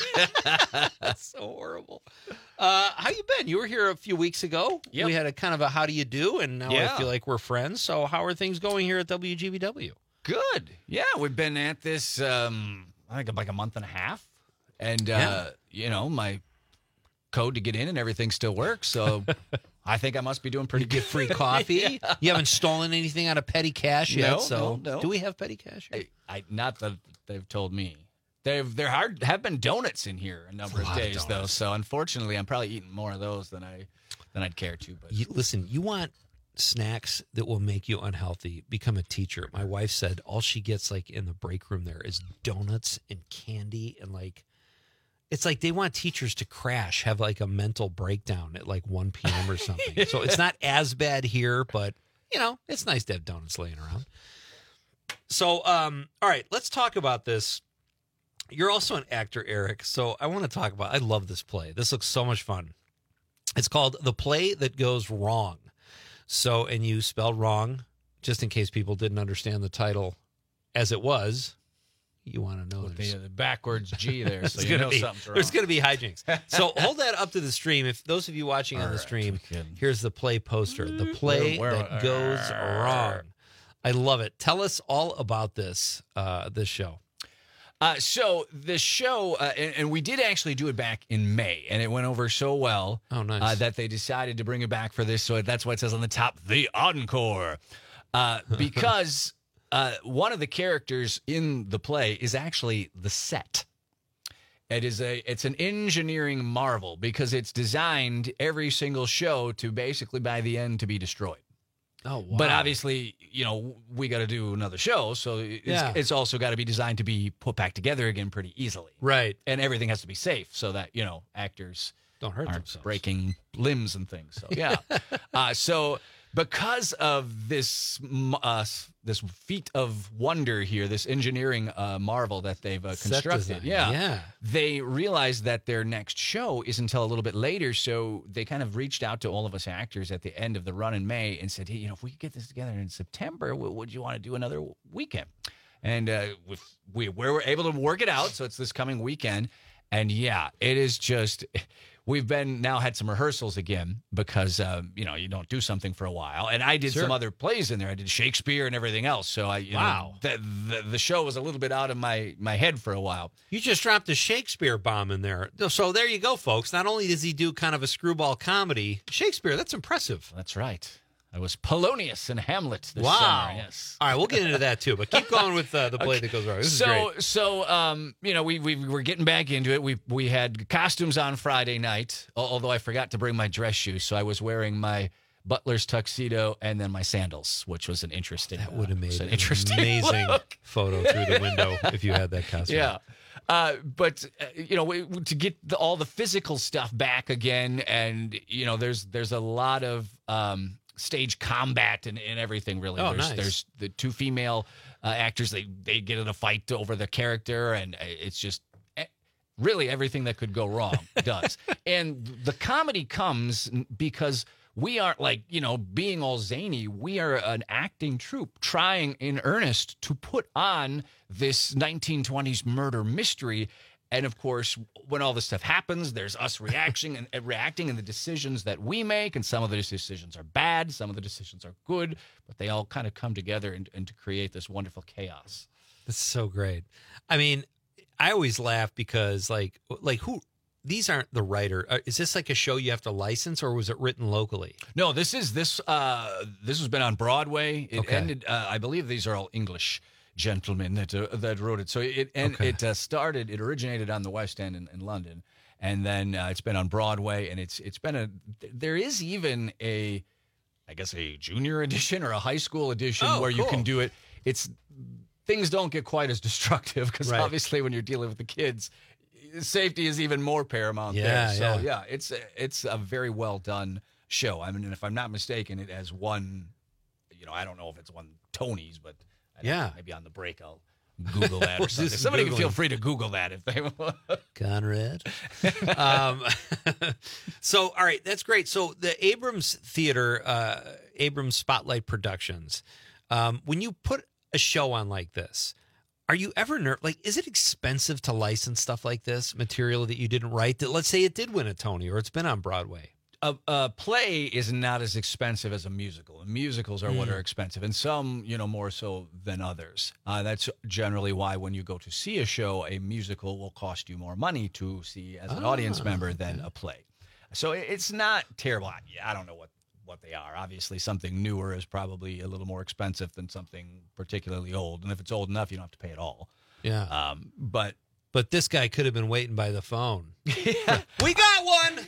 That's so horrible. Uh, how you been? You were here a few weeks ago. Yep. We had a kind of a how do you do, and now Yeah. I feel like we're friends. So how are things going here at W G B W? Good. Yeah, we've been at this, um, I think, like a month and a half. And, uh, Yeah. you know, my code to get in and everything still works. So I think I must be doing pretty You good. get free coffee. Yeah. You haven't stolen anything out of petty cash yet. No, so no, no. do we have petty cash here? I, I not that they've told me. They've there hard have been donuts in here a number A of lot of days though. donuts. So unfortunately, I'm probably eating more of those than I than I'd care to. But You, listen, you want snacks that will make you unhealthy, become a teacher. My wife said all she gets like in the break room there is donuts and candy, and like it's like they want teachers to crash, have like a mental breakdown at like one p.m. or something. So it's not as bad here, but you know, it's nice to have donuts laying around. So, um, all right, let's talk about this. You're also an actor, Eric. So I want to talk about, I love this play. This looks so much fun. It's called The Play That Goes Wrong. So, and you spelled wrong, just in case people didn't understand the title as it was. You want to know with there's- the, the backwards G there, so There's you gonna know be- something's wrong. There's going to be hijinks. So hold that up to the stream. If those of you watching on All the right, stream, we can- here's the play poster. The play Where- where- that goes wrong. I love it. Tell us all about this uh, this show. Uh, so the show, uh, and, and we did actually do it back in May, and it went over so well Oh, nice. uh, that they decided to bring it back for this. So that's why it says on the top, the encore, uh, because uh, one of the characters in the play is actually the set. It is a it's an engineering marvel because it's designed every single show to basically by the end to be destroyed. Oh, wow. But obviously, you know, we got to do another show, so it's, Yeah. it's also got to be designed to be put back together again pretty easily. Right. And everything has to be safe so that, you know, actors Don't hurt aren't themselves. breaking limbs and things. So, yeah. uh, so because of this m- uh, s- this feat of wonder here, this engineering uh, marvel that they've uh, Set constructed, design, yeah, yeah. they realized that their next show is until a little bit later. So they kind of reached out to all of us actors at the end of the run in May and said, hey, you know, if we could get this together in September, w- would you want to do another weekend? And uh, with, we, we were able to work it out, so it's this coming weekend. And, yeah, it is just – we've been now had some rehearsals again because, um, you know, you don't do something for a while. And I did Sure. some other plays in there. I did Shakespeare and everything else. So, I you Wow. know, the, the, the show was a little bit out of my, my head for a while. You just dropped a Shakespeare bomb in there. So there you go, folks. Not only does he do kind of a screwball comedy, Shakespeare, that's impressive. That's right. I was Polonius in Hamlet this wow. summer, yes. All right, we'll get into that too, but keep going with uh, the play Okay. that goes wrong. This so, is great. So, um, you know, we, we were getting back into it. We we had costumes on Friday night, al- although I forgot to bring my dress shoes, so I was wearing my butler's tuxedo and then my sandals, which was an interesting. That would have made an an interesting amazing look. photo through the window if you had that costume. Yeah. Uh, but uh, you know, we, to get the, all the physical stuff back again, and you know, there's there's a lot of um, stage combat and, and everything. Really, Oh, there's nice. there's the two female uh, actors. They they get in a fight over the character, and it's just eh, really everything that could go wrong does. And the comedy comes because we aren't like, you know, being all zany. We are an acting troupe trying in earnest to put on this nineteen twenties murder mystery. And of course, when all this stuff happens, there's us reacting and, and reacting and the decisions that we make. And some of those decisions are bad. Some of the decisions are good, but they all kind of come together and, and to create this wonderful chaos. That's so great. I mean, I always laugh because like, like who, these aren't the writer. Uh, is this like a show you have to license or was it written locally? No, this is this. Uh, this has been on Broadway. It Okay. ended. Uh, I believe these are all English gentlemen that uh, that wrote it. So it and Okay. it uh, started. It originated on the West End in, in London, and then uh, it's been on Broadway. And it's it's been a. There is even a, I guess a junior edition or a high school edition Oh, where you cool. can do it. It's things don't get quite as destructive because Right. obviously when you're dealing with the kids, safety is even more paramount Yeah, there. So yeah. yeah, it's a, it's a very well done show. I mean, if I'm not mistaken, it has won. You know, I don't know if it's won Tonys, but I don't Yeah. know, maybe on the break I'll Google that or Just something. Somebody can feel Googling. free to Google that if they want. Conrad. um, so, all right, that's great. So, the Abrams Theater, uh, Abrams Spotlight Productions, um, when you put a show on like this, are you ever ner- like? Is it expensive to license stuff like this, material that you didn't write? That let's say it did win a Tony or it's been on Broadway. A, a play is not as expensive as a musical. And musicals are what Mm. are expensive, and some, you know, more so than others. Uh, that's generally why when you go to see a show, a musical will cost you more money to see as an Ah, audience member than a play. So it- it's not terrible. I, I don't know what, what they are. Obviously, something newer is probably a little more expensive than something particularly old. And if it's old enough, you don't have to pay it all. Yeah. Um, but But this guy could have been waiting by the phone. We got one.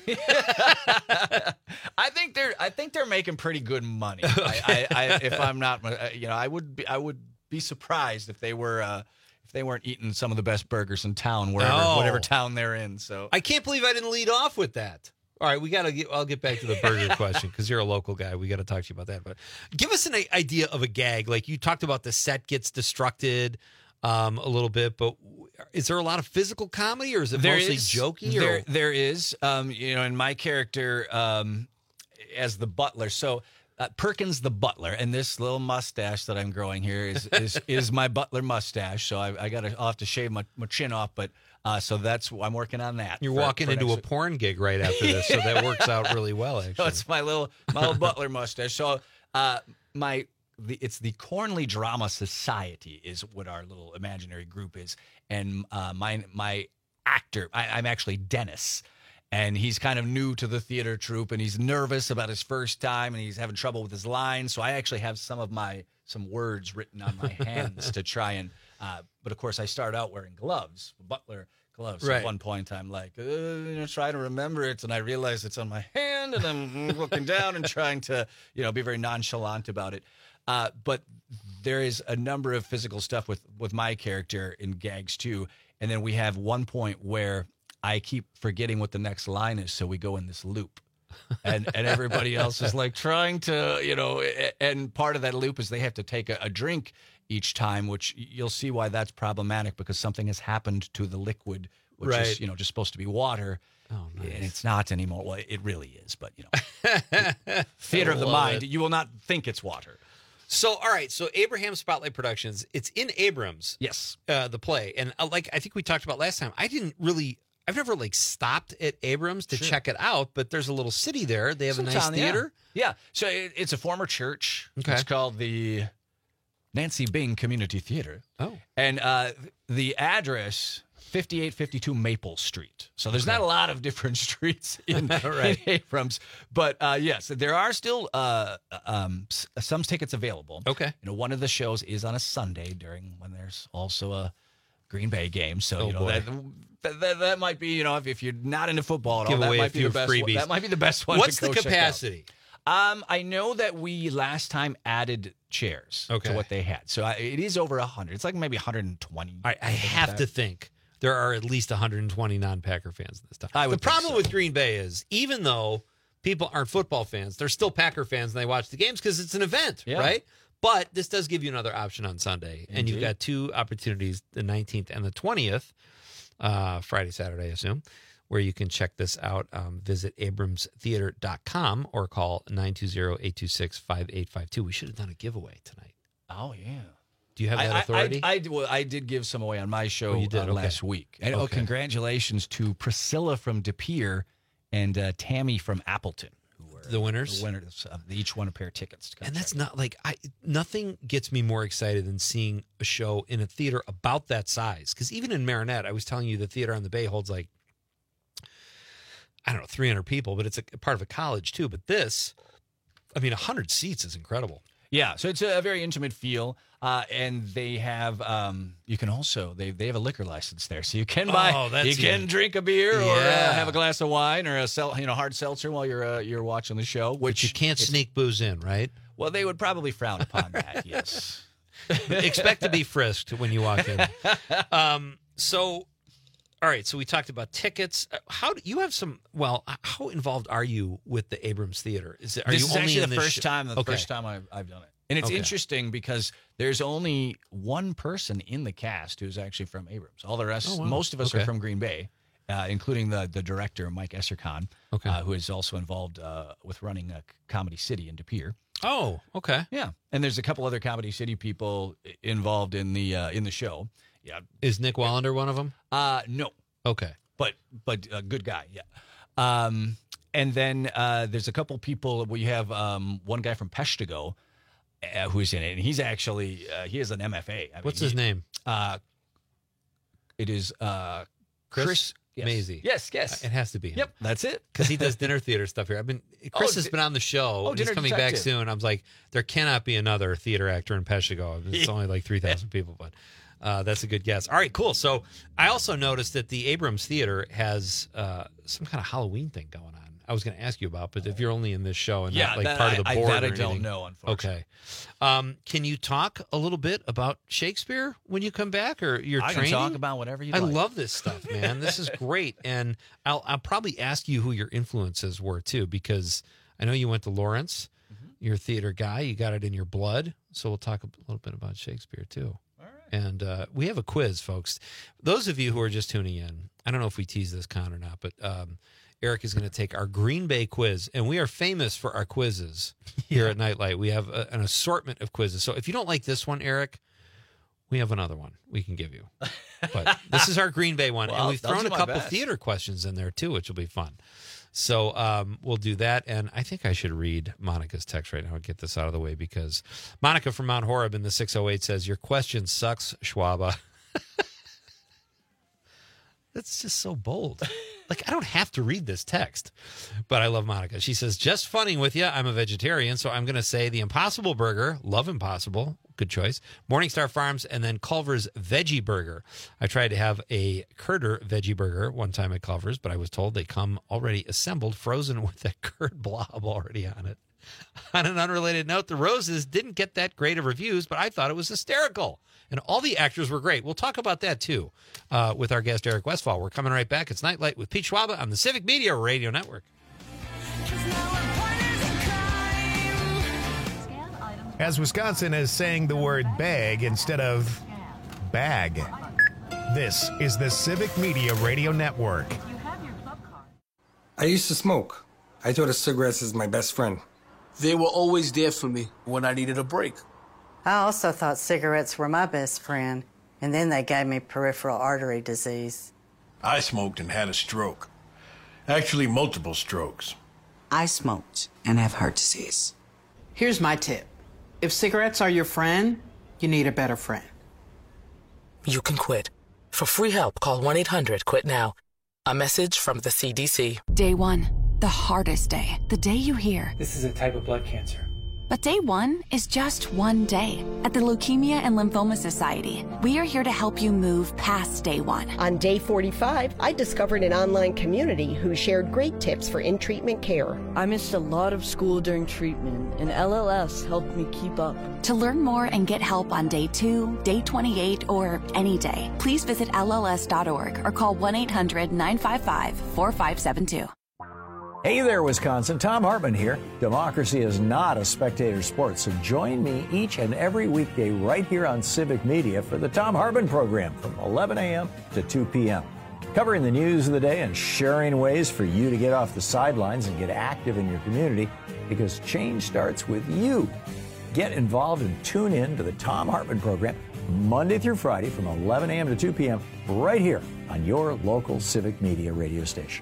I think they're I think they're making pretty good money. I, I, I, if I'm not, uh, you know, I would be I would be surprised if they were uh, if they weren't eating some of the best burgers in town, wherever Oh. whatever town they're in. So I can't believe I didn't lead off with that. All right, we got to get. I'll get back to the burger question because you're a local guy. We got to talk to you about that. But give us an i- idea of a gag. Like you talked about, the set gets destructed um, a little bit, but is there a lot of physical comedy, or is it There mostly is- jokey? There, Or there is, um, you know, in my character um, as the butler. So uh, Perkins the butler, and this little mustache that I'm growing here is is, is my butler mustache. So I, I got to I'll have to shave my, my chin off, but uh, so that's I'm working on that. you're for- walking for into next a porn gig right after this, so that works out really well. So Actually, it's my little my little butler mustache. So uh, my the, it's the Cornley Drama Society is what our little imaginary group is, and uh, my my actor I, I'm actually Dennis, and he's kind of new to the theater troupe, and he's nervous about his first time, and he's having trouble with his lines. So I actually have some of my some words written on my hands to try and. Uh, but of course, I start out wearing gloves, butler gloves. Right. At one point, I'm like, uh, you know, try to remember it, and I realize it's on my hand, and I'm looking down and trying to, you know, be very nonchalant about it. Uh, but there is a number of physical stuff with with my character in gags too, and then we have one point where I keep forgetting what the next line is, so we go in this loop. and and everybody else is like trying to, you know, and part of that loop is they have to take a, a drink each time, which you'll see why that's problematic because something has happened to the liquid, which Right. is, you know, just supposed to be water. Oh, nice. And it's not anymore. Well, it really is, but, you know, theater of the Love mind, it. you will not think it's water. So, all right. So, Abraham Spotlight Productions. It's in Abrams. Yes. Uh, the play, and uh, like I think we talked about last time. I didn't really. I've never like stopped at Abrams to Sure. check it out, but there's a little city there. They have Some a nice town, yeah. theater. Yeah. So it, it's a former church. Okay. It's called the Nancy Bing Community Theater. Oh. And uh, the address, fifty-eight fifty-two Maple Street. So there's not a lot of different streets in, Right. in Abrams. But uh, yes, there are still uh, um, s- some tickets available. Okay. You know, one of the shows is on a Sunday during when there's also a Green Bay game. So, Oh, you know, boy. that, that, that, that might be, you know, if, if you're not into football at Give all, that away a might be few the best one. freebies. That might be the best one What's to go the check out. capacity? Um, I know that we last time added chairs Okay. to what they had, so I, it is over a hundred. It's like maybe one hundred twenty. I, I have to think there are at least one hundred twenty non-Packer fans in this town. I The would think problem so. with Green Bay is, even though people aren't football fans, they're still Packer fans and they watch the games because it's an event, Yeah. right? But this does give you another option on Sunday, and you've Indeed. got two opportunities: the nineteenth and the twentieth, uh, Friday, Saturday, I assume, where you can check this out. Um, visit Abrams Theater dot com or call nine two zero, eight two six, five eight five two. We should have done a giveaway tonight. Oh yeah. Do you have that I, authority? I, I, I, well, I did give some away on my show Oh, you did? uh, Okay. last week. And oh, Okay. congratulations to Priscilla from De Pere and uh, Tammy from Appleton, who were The winners? The winners. Uh, they each won a pair of tickets. To come And check. that's not like I. Nothing gets me more excited than seeing a show in a theater about that size. Because even in Marinette, I was telling you the theater on the Bay holds like I don't know three hundred people, but it's a part of a college too. But this, I mean, one hundred seats is incredible. Yeah, so it's a very intimate feel, uh, and they have. Um, you can also they they have a liquor license there, so you can buy. Oh, that's you can even- drink a beer or uh, Yeah. have a glass of wine or a sel- you know hard seltzer while you're uh, you're watching the show. Which But you can't is- sneak booze in, right? Well, they would probably frown upon that. Yes. Expect to be frisked when you walk in. Um, so, all right. So we talked about tickets. Uh, How do you have some? Well, how involved are you with the Abrams Theater? Is it? Are this you is only actually in the this first sh- time. The Okay. first time I've, I've done it, and it's Okay. interesting because there's only one person in the cast who's actually from Abrams. All the rest, Oh, wow. most of us Okay. are from Green Bay, uh, including the the director Mike Essercon, Okay. uh, who is also involved uh, with running a Comedy City in De Pere. Oh, okay. Yeah, and there's a couple other Comedy City people i- involved in the uh, in the show. Yeah, Is Nick Wallander one of them? uh, no, Okay. but but a good guy. Yeah. Um, and then uh, there's a couple people. We have um, one guy from Peshtigo uh, who's in it, and he's actually uh, he is an M F A. I What's mean, his he- name? Uh, it is uh, Chris, Chris yes. Maisie. Yes, yes. It has to be him. Yep, that's it. Because he does dinner theater stuff here. I've been Chris Oh, has di- been on the show. oh, and he's Dinner coming back Detective. soon. I was like, there cannot be another theater actor in Peshtigo. It's only like three thousand people, but uh, that's a good guess. All right, cool. So I also noticed that the Abrams Theater has uh, some kind of Halloween thing going on. I was going to ask you about, but if you're only in this show and Yeah, not like that part I- of the I- board, that or I don't anything. know, unfortunately. Okay. Um, can you talk a little bit about Shakespeare when you come back, or your I can training? talk about whatever you I like. love this stuff, man. This is great, and I'll I'll probably ask you who your influences were too, because I know you went to Lawrence. Mm-hmm. You're a theater guy. You got it in your blood. So we'll talk a little bit about Shakespeare too. All right. And uh, we have a quiz, folks. Those of you who are just tuning in, I don't know if we tease this con or not, but um, Eric is going to take our Green Bay quiz, and we are famous for our quizzes here at Nightlight. We have a, an assortment of quizzes. So if you don't like this one, Eric, we have another one we can give you. But this is our Green Bay one, Well, and we've I'll thrown do a my couple best. theater questions in there too, which will be fun. So um, we'll do that, and I think I should read Monica's text right now and get this out of the way, because Monica from Mount Horeb in the six oh eight says, "Your question sucks, Schwaba." That's just so bold. Like, I don't have to read this text, but I love Monica. She says, "Just funning with you. I'm a vegetarian, so I'm going to say the Impossible Burger. Love Impossible. Good choice. Morningstar Farms, and then Culver's Veggie Burger. I tried to have a Curder Veggie Burger one time at Culver's, but I was told they come already assembled, frozen with a curd blob already on it." On an unrelated note, The Roses didn't get that great of reviews, but I thought it was hysterical. And all the actors were great. We'll talk about that, too, uh, with our guest, Eric Westfall. We're coming right back. It's Nightlight with Pete Schwaba on the Civic Media Radio Network. As Wisconsin is saying the word bag instead of bag. This is the Civic Media Radio Network. I used to smoke. I thought of cigarettes as my best friend. They were always there for me when I needed a break. I also thought cigarettes were my best friend, and then they gave me peripheral artery disease. I smoked and had a stroke. Actually, multiple strokes. I smoked and have heart disease. Here's my tip. If cigarettes are your friend, you need a better friend. You can quit. For free help, call one eight hundred quit now. A message from the C D C. Day one, the hardest day. The day you hear, this is a type of blood cancer. but day one is just one day. At the Leukemia and Lymphoma Society, we are here to help you move past day one. On day forty-five, I discovered an online community who shared great tips for in-treatment care. I missed a lot of school during treatment, and L L S helped me keep up. To learn more and get help on day two, day twenty-eight, or any day, please visit L L S dot org or call one eight hundred nine five five four five seven two. Hey there, Wisconsin. Tom Hartman here. Democracy is not a spectator sport, so join me each and every weekday right here on Civic Media for the Tom Hartman program from eleven a.m. to two p.m. Covering the news of the day and sharing ways for you to get off the sidelines and get active in your community, because change starts with you. Get involved and tune in to the Tom Hartman program Monday through Friday from eleven a.m. to two p.m. right here on your local Civic Media radio station.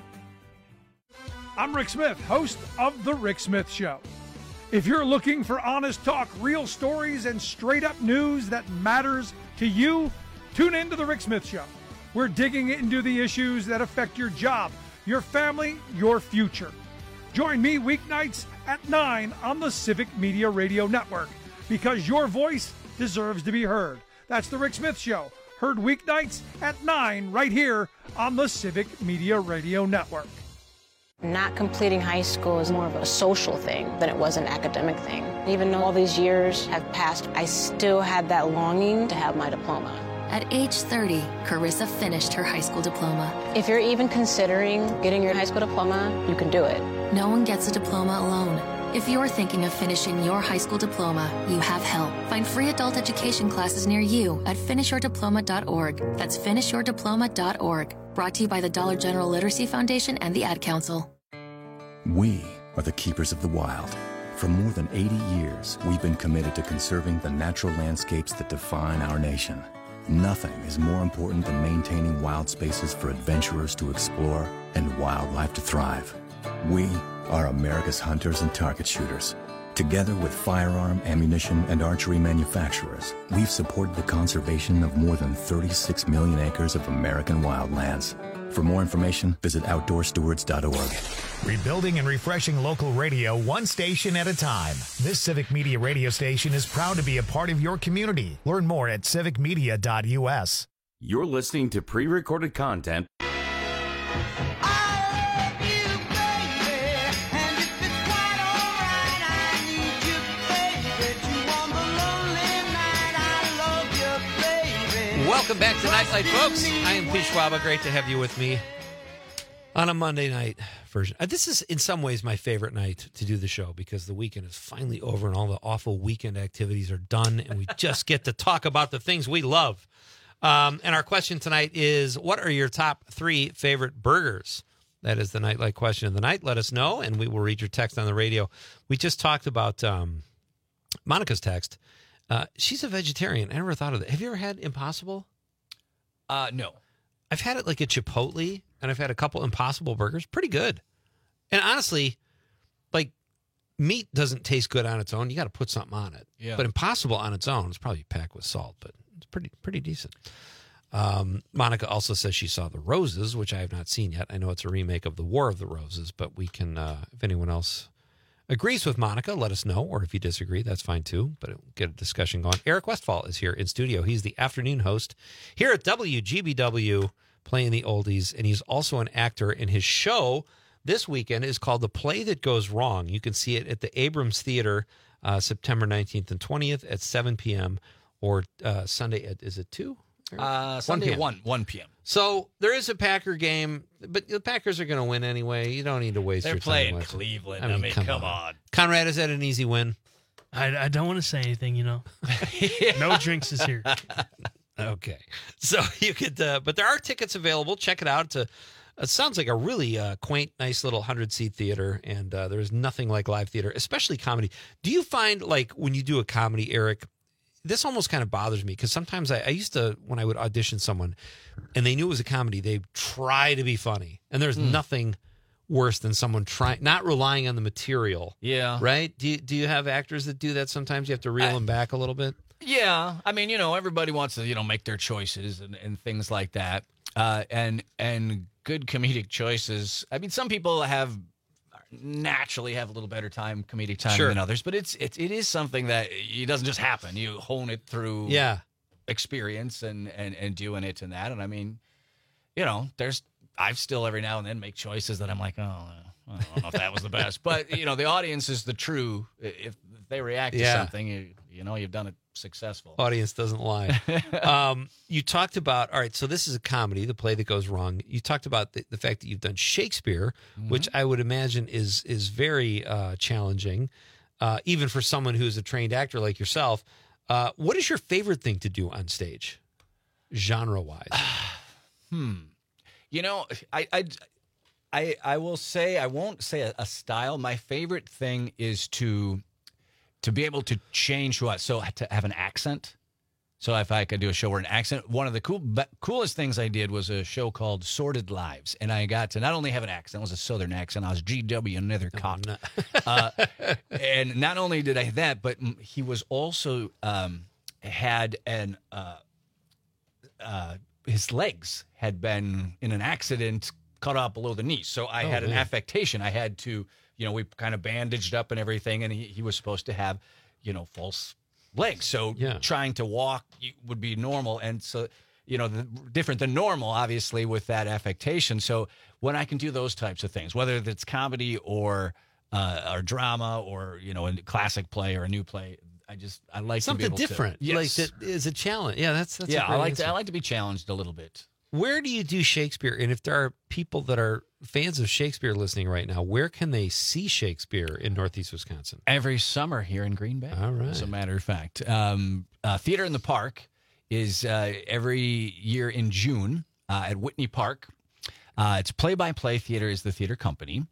I'm Rick Smith, host of The Rick Smith Show. If you're looking for honest talk, real stories, and straight-up news that matters to you, tune in to The Rick Smith Show. We're digging into the issues that affect your job, your family, your future. Join me weeknights at nine on the Civic Media Radio Network, because your voice deserves to be heard. That's The Rick Smith Show, heard weeknights at nine right here on the Civic Media Radio Network. Not completing high school is more of a social thing than it was an academic thing. Even though all these years have passed, I still had that longing to have my diploma. At age thirty, Carissa finished her high school diploma. If you're even considering getting your high school diploma, you can do it. No one gets a diploma alone. If you're thinking of finishing your high school diploma, you have help. Find free adult education classes near you at finish your diploma dot org. That's finish your diploma dot org. Brought to you by the Dollar General Literacy Foundation and the Ad Council. We are the keepers of the wild. For more than eighty years, we've been committed to conserving the natural landscapes that define our nation. Nothing is more important than maintaining wild spaces for adventurers to explore and wildlife to thrive. We are America's hunters and target shooters. Together with firearm, ammunition, and archery manufacturers, we've supported the conservation of more than thirty-six million acres of American wildlands. For more information, visit outdoor stewards dot org. Rebuilding and refreshing local radio one station at a time. This Civic Media radio station is proud to be a part of your community. Learn more at civic media dot u s. You're listening to pre-recorded content. Welcome back to Nightlight, folks. I am Pete Schwaba. Great to have you with me on a Monday night version. Uh, this is, in some ways, my favorite night to do the show, because the weekend is finally over and all the awful weekend activities are done, and we just get to talk about the things we love. Um, and our question tonight is, what are your top three favorite burgers? That is the Nightlight question of the night. Let us know, and we will read your text on the radio. We just talked about um, Monica's text. Uh, she's a vegetarian. I never thought of that. Have you ever had Impossible? Uh, no. I've had it like at Chipotle, and I've had a couple Impossible burgers. Pretty good. And honestly, like, meat doesn't taste good on its own. You got to put something on it. Yeah. But Impossible on its own is probably packed with salt, but it's pretty pretty decent. Um, Monica also says she saw The Roses, which I have not seen yet. I know it's a remake of The War of the Roses, but we can, uh, if anyone else agrees with Monica, let us know. Or if you disagree, that's fine too. But it'll get a discussion going. Eric Westfall is here in studio. He's the afternoon host here at W G B W, playing the oldies. And he's also an actor. And his show this weekend is called The Play That Goes Wrong. You can see it at the Abrams Theater uh, September nineteenth and twentieth at seven p.m. or uh, Sunday at, is it two? Uh, Sunday at one, one p.m. So there is a Packer game, but the Packers are going to win anyway. You don't need to waste They're your time. They're playing with Cleveland. I mean, I mean come, come on. on. Conrad, is that an easy win? I, I don't want to say anything, you know. yeah. No drinks is here. Okay. So you could, uh, but there are tickets available. Check it out. It's a, it sounds like a really uh, quaint, nice little hundred-seat theater, and uh, there's nothing like live theater, especially comedy. Do you find, like, when you do a comedy, Eric, this almost kind of bothers me because sometimes I, I used to, when I would audition someone and they knew it was a comedy, they try to be funny. And there's Mm. nothing worse than someone trying, not relying on the material. Yeah. Right? Do you, do you have actors that do that sometimes? You have to reel I- them back a little bit? Yeah, I mean, you know, everybody wants to, you know, make their choices and, and things like that, uh, and and good comedic choices. I mean, some people have naturally have a little better time, comedic time Sure. than others, but it's it, it is something that it doesn't just happen. You hone it through Yeah. experience and and and doing it and that. And I mean, you know, there's I've still every now and then make choices that I'm like, oh, I don't know if that was the best, but you know, the audience is the true. If they react to Yeah. something, you you know, you've done it successful. Audience doesn't lie. um, you talked about, all right, so this is a comedy, the play that goes wrong. You talked about the, the fact that you've done Shakespeare, Mhm. which I would imagine is is very uh, challenging, uh, even for someone who's a trained actor like yourself. Uh, what is your favorite thing to do on stage, genre-wise? Hmm. You know, I, I, I, I will say, I won't say a, a style. My favorite thing is to to be able to change what. So to have an accent. So if I could do a show where an accent, one of the cool, be, coolest things I did was a show called Sordid Lives. And I got to not only have an accent, it was a Southern accent. I was G W, another cop. uh, and not only did I have that, but mm, he was also um, had an, uh, uh, his legs had been in an accident cut off below the knee. So I Oh, had an man. affectation. I had to, you know, we kind of bandaged up and everything. And he, he was supposed to have, you know, false legs. So Yeah. trying to walk would be normal. And so, you know, the, different than normal, obviously, with that affectation. So when I can do those types of things, whether it's comedy or uh, or drama or, you know, a classic play or a new play, I just, I like Something to be able different, to, like that is a challenge. Yeah, that's, that's a yeah, I great like to, answer. I like to be challenged a little bit. Where do you do Shakespeare? And if there are people that are fans of Shakespeare listening right now, where can they see Shakespeare in Northeast Wisconsin? Every summer here in Green Bay. All right. As a matter of fact, um, uh, Theater in the Park is uh, every year in June uh, at Whitney Park. Uh, it's play-by-play theater is the theater company,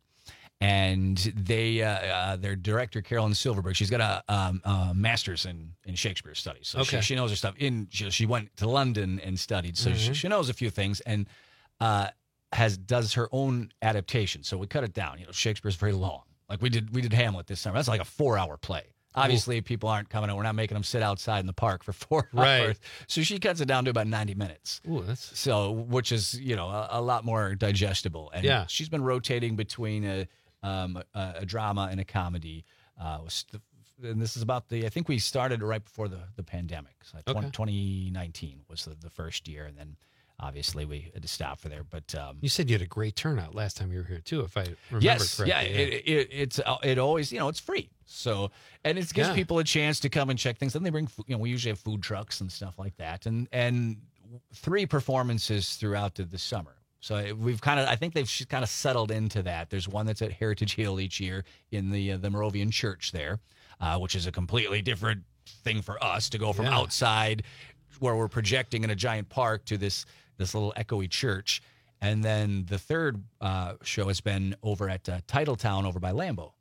and they uh, uh, their director Carolyn Silverberg. She's got a, um, a master's in, in Shakespeare studies, so Okay. she, she knows her stuff. In she, she went to London and studied, so she, Mhm. she knows a few things, and uh, has does her own adaptation. So we cut it down. You know, Shakespeare's very long. Like we did we did Hamlet this summer. That's like a four-hour play. Obviously, people aren't coming out. We're not making them sit outside in the park for four Right. hours. So she cuts it down to about ninety minutes. Ooh, that's So, which is, you know, a, a lot more digestible. And Yeah. she's been rotating between a, um, a, a drama and a comedy. Uh, was the- and this is about the, I think we started right before the, the pandemic. So like Okay. twenty nineteen was the, the first year. And then obviously we had to stop for there. But um, You said you had a great turnout last time you were here too, if I remember yes, correctly. yeah, It, it, it's uh, it always, you know, it's free. So, and it gives Yeah. people a chance to come and check things. Then they bring, food, you know, we usually have food trucks and stuff like that, and and three performances throughout the, the summer. So it- we've kind of, I think they've she's kind of settled into that. There's one that's at Heritage Hill each year in the uh, the Moravian Church there, uh, which is a completely different thing for us to go from Yeah. outside where we're projecting in a giant park to this this little echoey church. And then the third uh, show has been over at uh, Titletown over by Lambeau.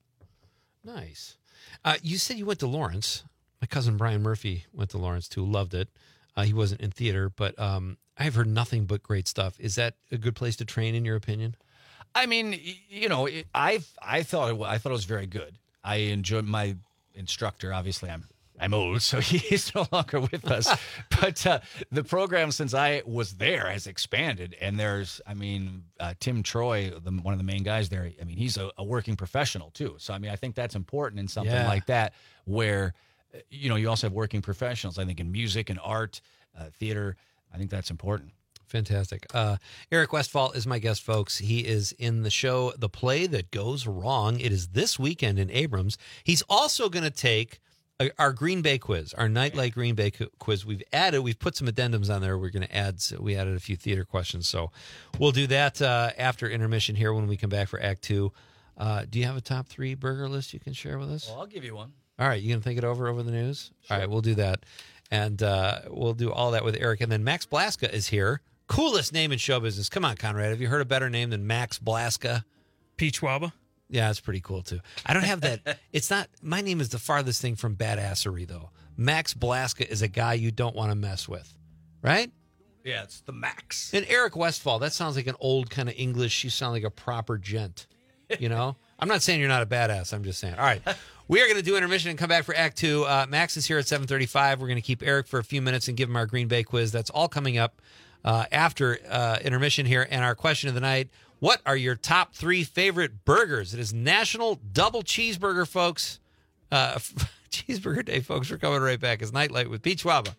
Nice. Uh, you said you went to Lawrence. My cousin Brian Murphy went to Lawrence too, loved it. Uh, he wasn't in theater, but um, I've heard nothing but great stuff. Is that a good place to train, in your opinion? I mean, y- you know, it, I I thought it, wa- I thought it was very good. I enjoyed my instructor. Obviously, I'm I'm old, so he's no longer with us. But uh, the program, since I was there, has expanded. And there's, I mean, uh, Tim Troy, the, one of the main guys there. I mean, he's a, a working professional too. So I mean, I think that's important in something Yeah. like that, where uh, you know you also have working professionals. I think in music and art, uh, theater. I think that's important. Fantastic. Uh, Eric Westfall is my guest, folks. He is in the show, The Play That Goes Wrong. It is this weekend in Abrams. He's also going to take a, our Green Bay quiz, our Nightlight Green Bay cu- quiz. We've added, we've put some addendums on there. We're going to add, we added a few theater questions. So we'll do that uh, after intermission here when we come back for Act Two. Uh, do you have a top three burger list you can share with us? Well, I'll give you one. All right, you going to think it over over the news? All right, we'll do that. And uh, we'll do all that with Eric. And then Max Blaska is here. Coolest name in show business. Come on, Conrad. Have you heard a better name than Max Blaska? Peach Waba. Yeah, it's pretty cool, too. I don't have that. It's not, my name is the farthest thing from badassery, though. Max Blaska is a guy you don't want to mess with, right? Yeah, it's the Max. And Eric Westfall, that sounds like an old kind of English. You sound like a proper gent, you know? I'm not saying you're not a badass. I'm just saying. All right. We are going to do intermission and come back for Act Two. Uh, Max is here at seven thirty-five. We're going to keep Eric for a few minutes and give him our Green Bay quiz. That's all coming up uh, after uh, intermission here. And our question of the night, what are your top three favorite burgers? It is National Double Cheeseburger, folks. Uh, Cheeseburger Day, folks. We're coming right back. It's Nightlight with Pete Schwaba.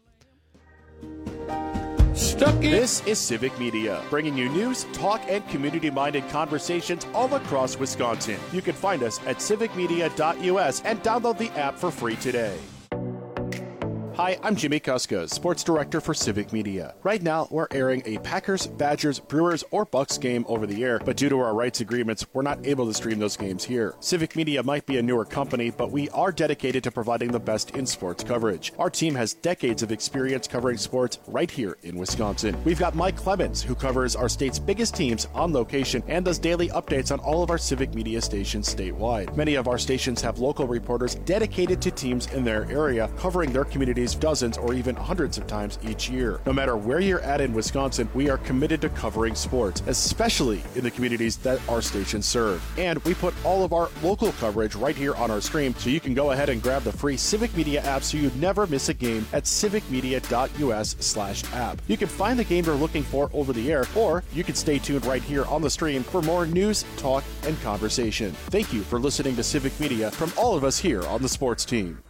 Stuck in. This is Civic Media, bringing you news, talk, and community-minded conversations all across Wisconsin. You can find us at civic media dot U S and download the app for free today. Hi, I'm Jimmy Kuska, Sports Director for Civic Media. Right now, we're airing a Packers, Badgers, Brewers, or Bucks game over the air, but due to our rights agreements, we're not able to stream those games here. Civic Media might be a newer company, but we are dedicated to providing the best in sports coverage. Our team has decades of experience covering sports right here in Wisconsin. We've got Mike Clemens, who covers our state's biggest teams on location and does daily updates on all of our Civic Media stations statewide. Many of our stations have local reporters dedicated to teams in their area, covering their communities dozens or even hundreds of times each year. No matter where you're at in Wisconsin, we are committed to covering sports, especially in the communities that our stations serve. And we put all of our local coverage right here on our stream, so you can go ahead and grab the free Civic Media app so you never miss a game at civic media dot U S slash app. You can find the game you're looking for over the air, or you can stay tuned right here on the stream for more news, talk, and conversation. Thank you for listening to Civic Media from all of us here on the sports team.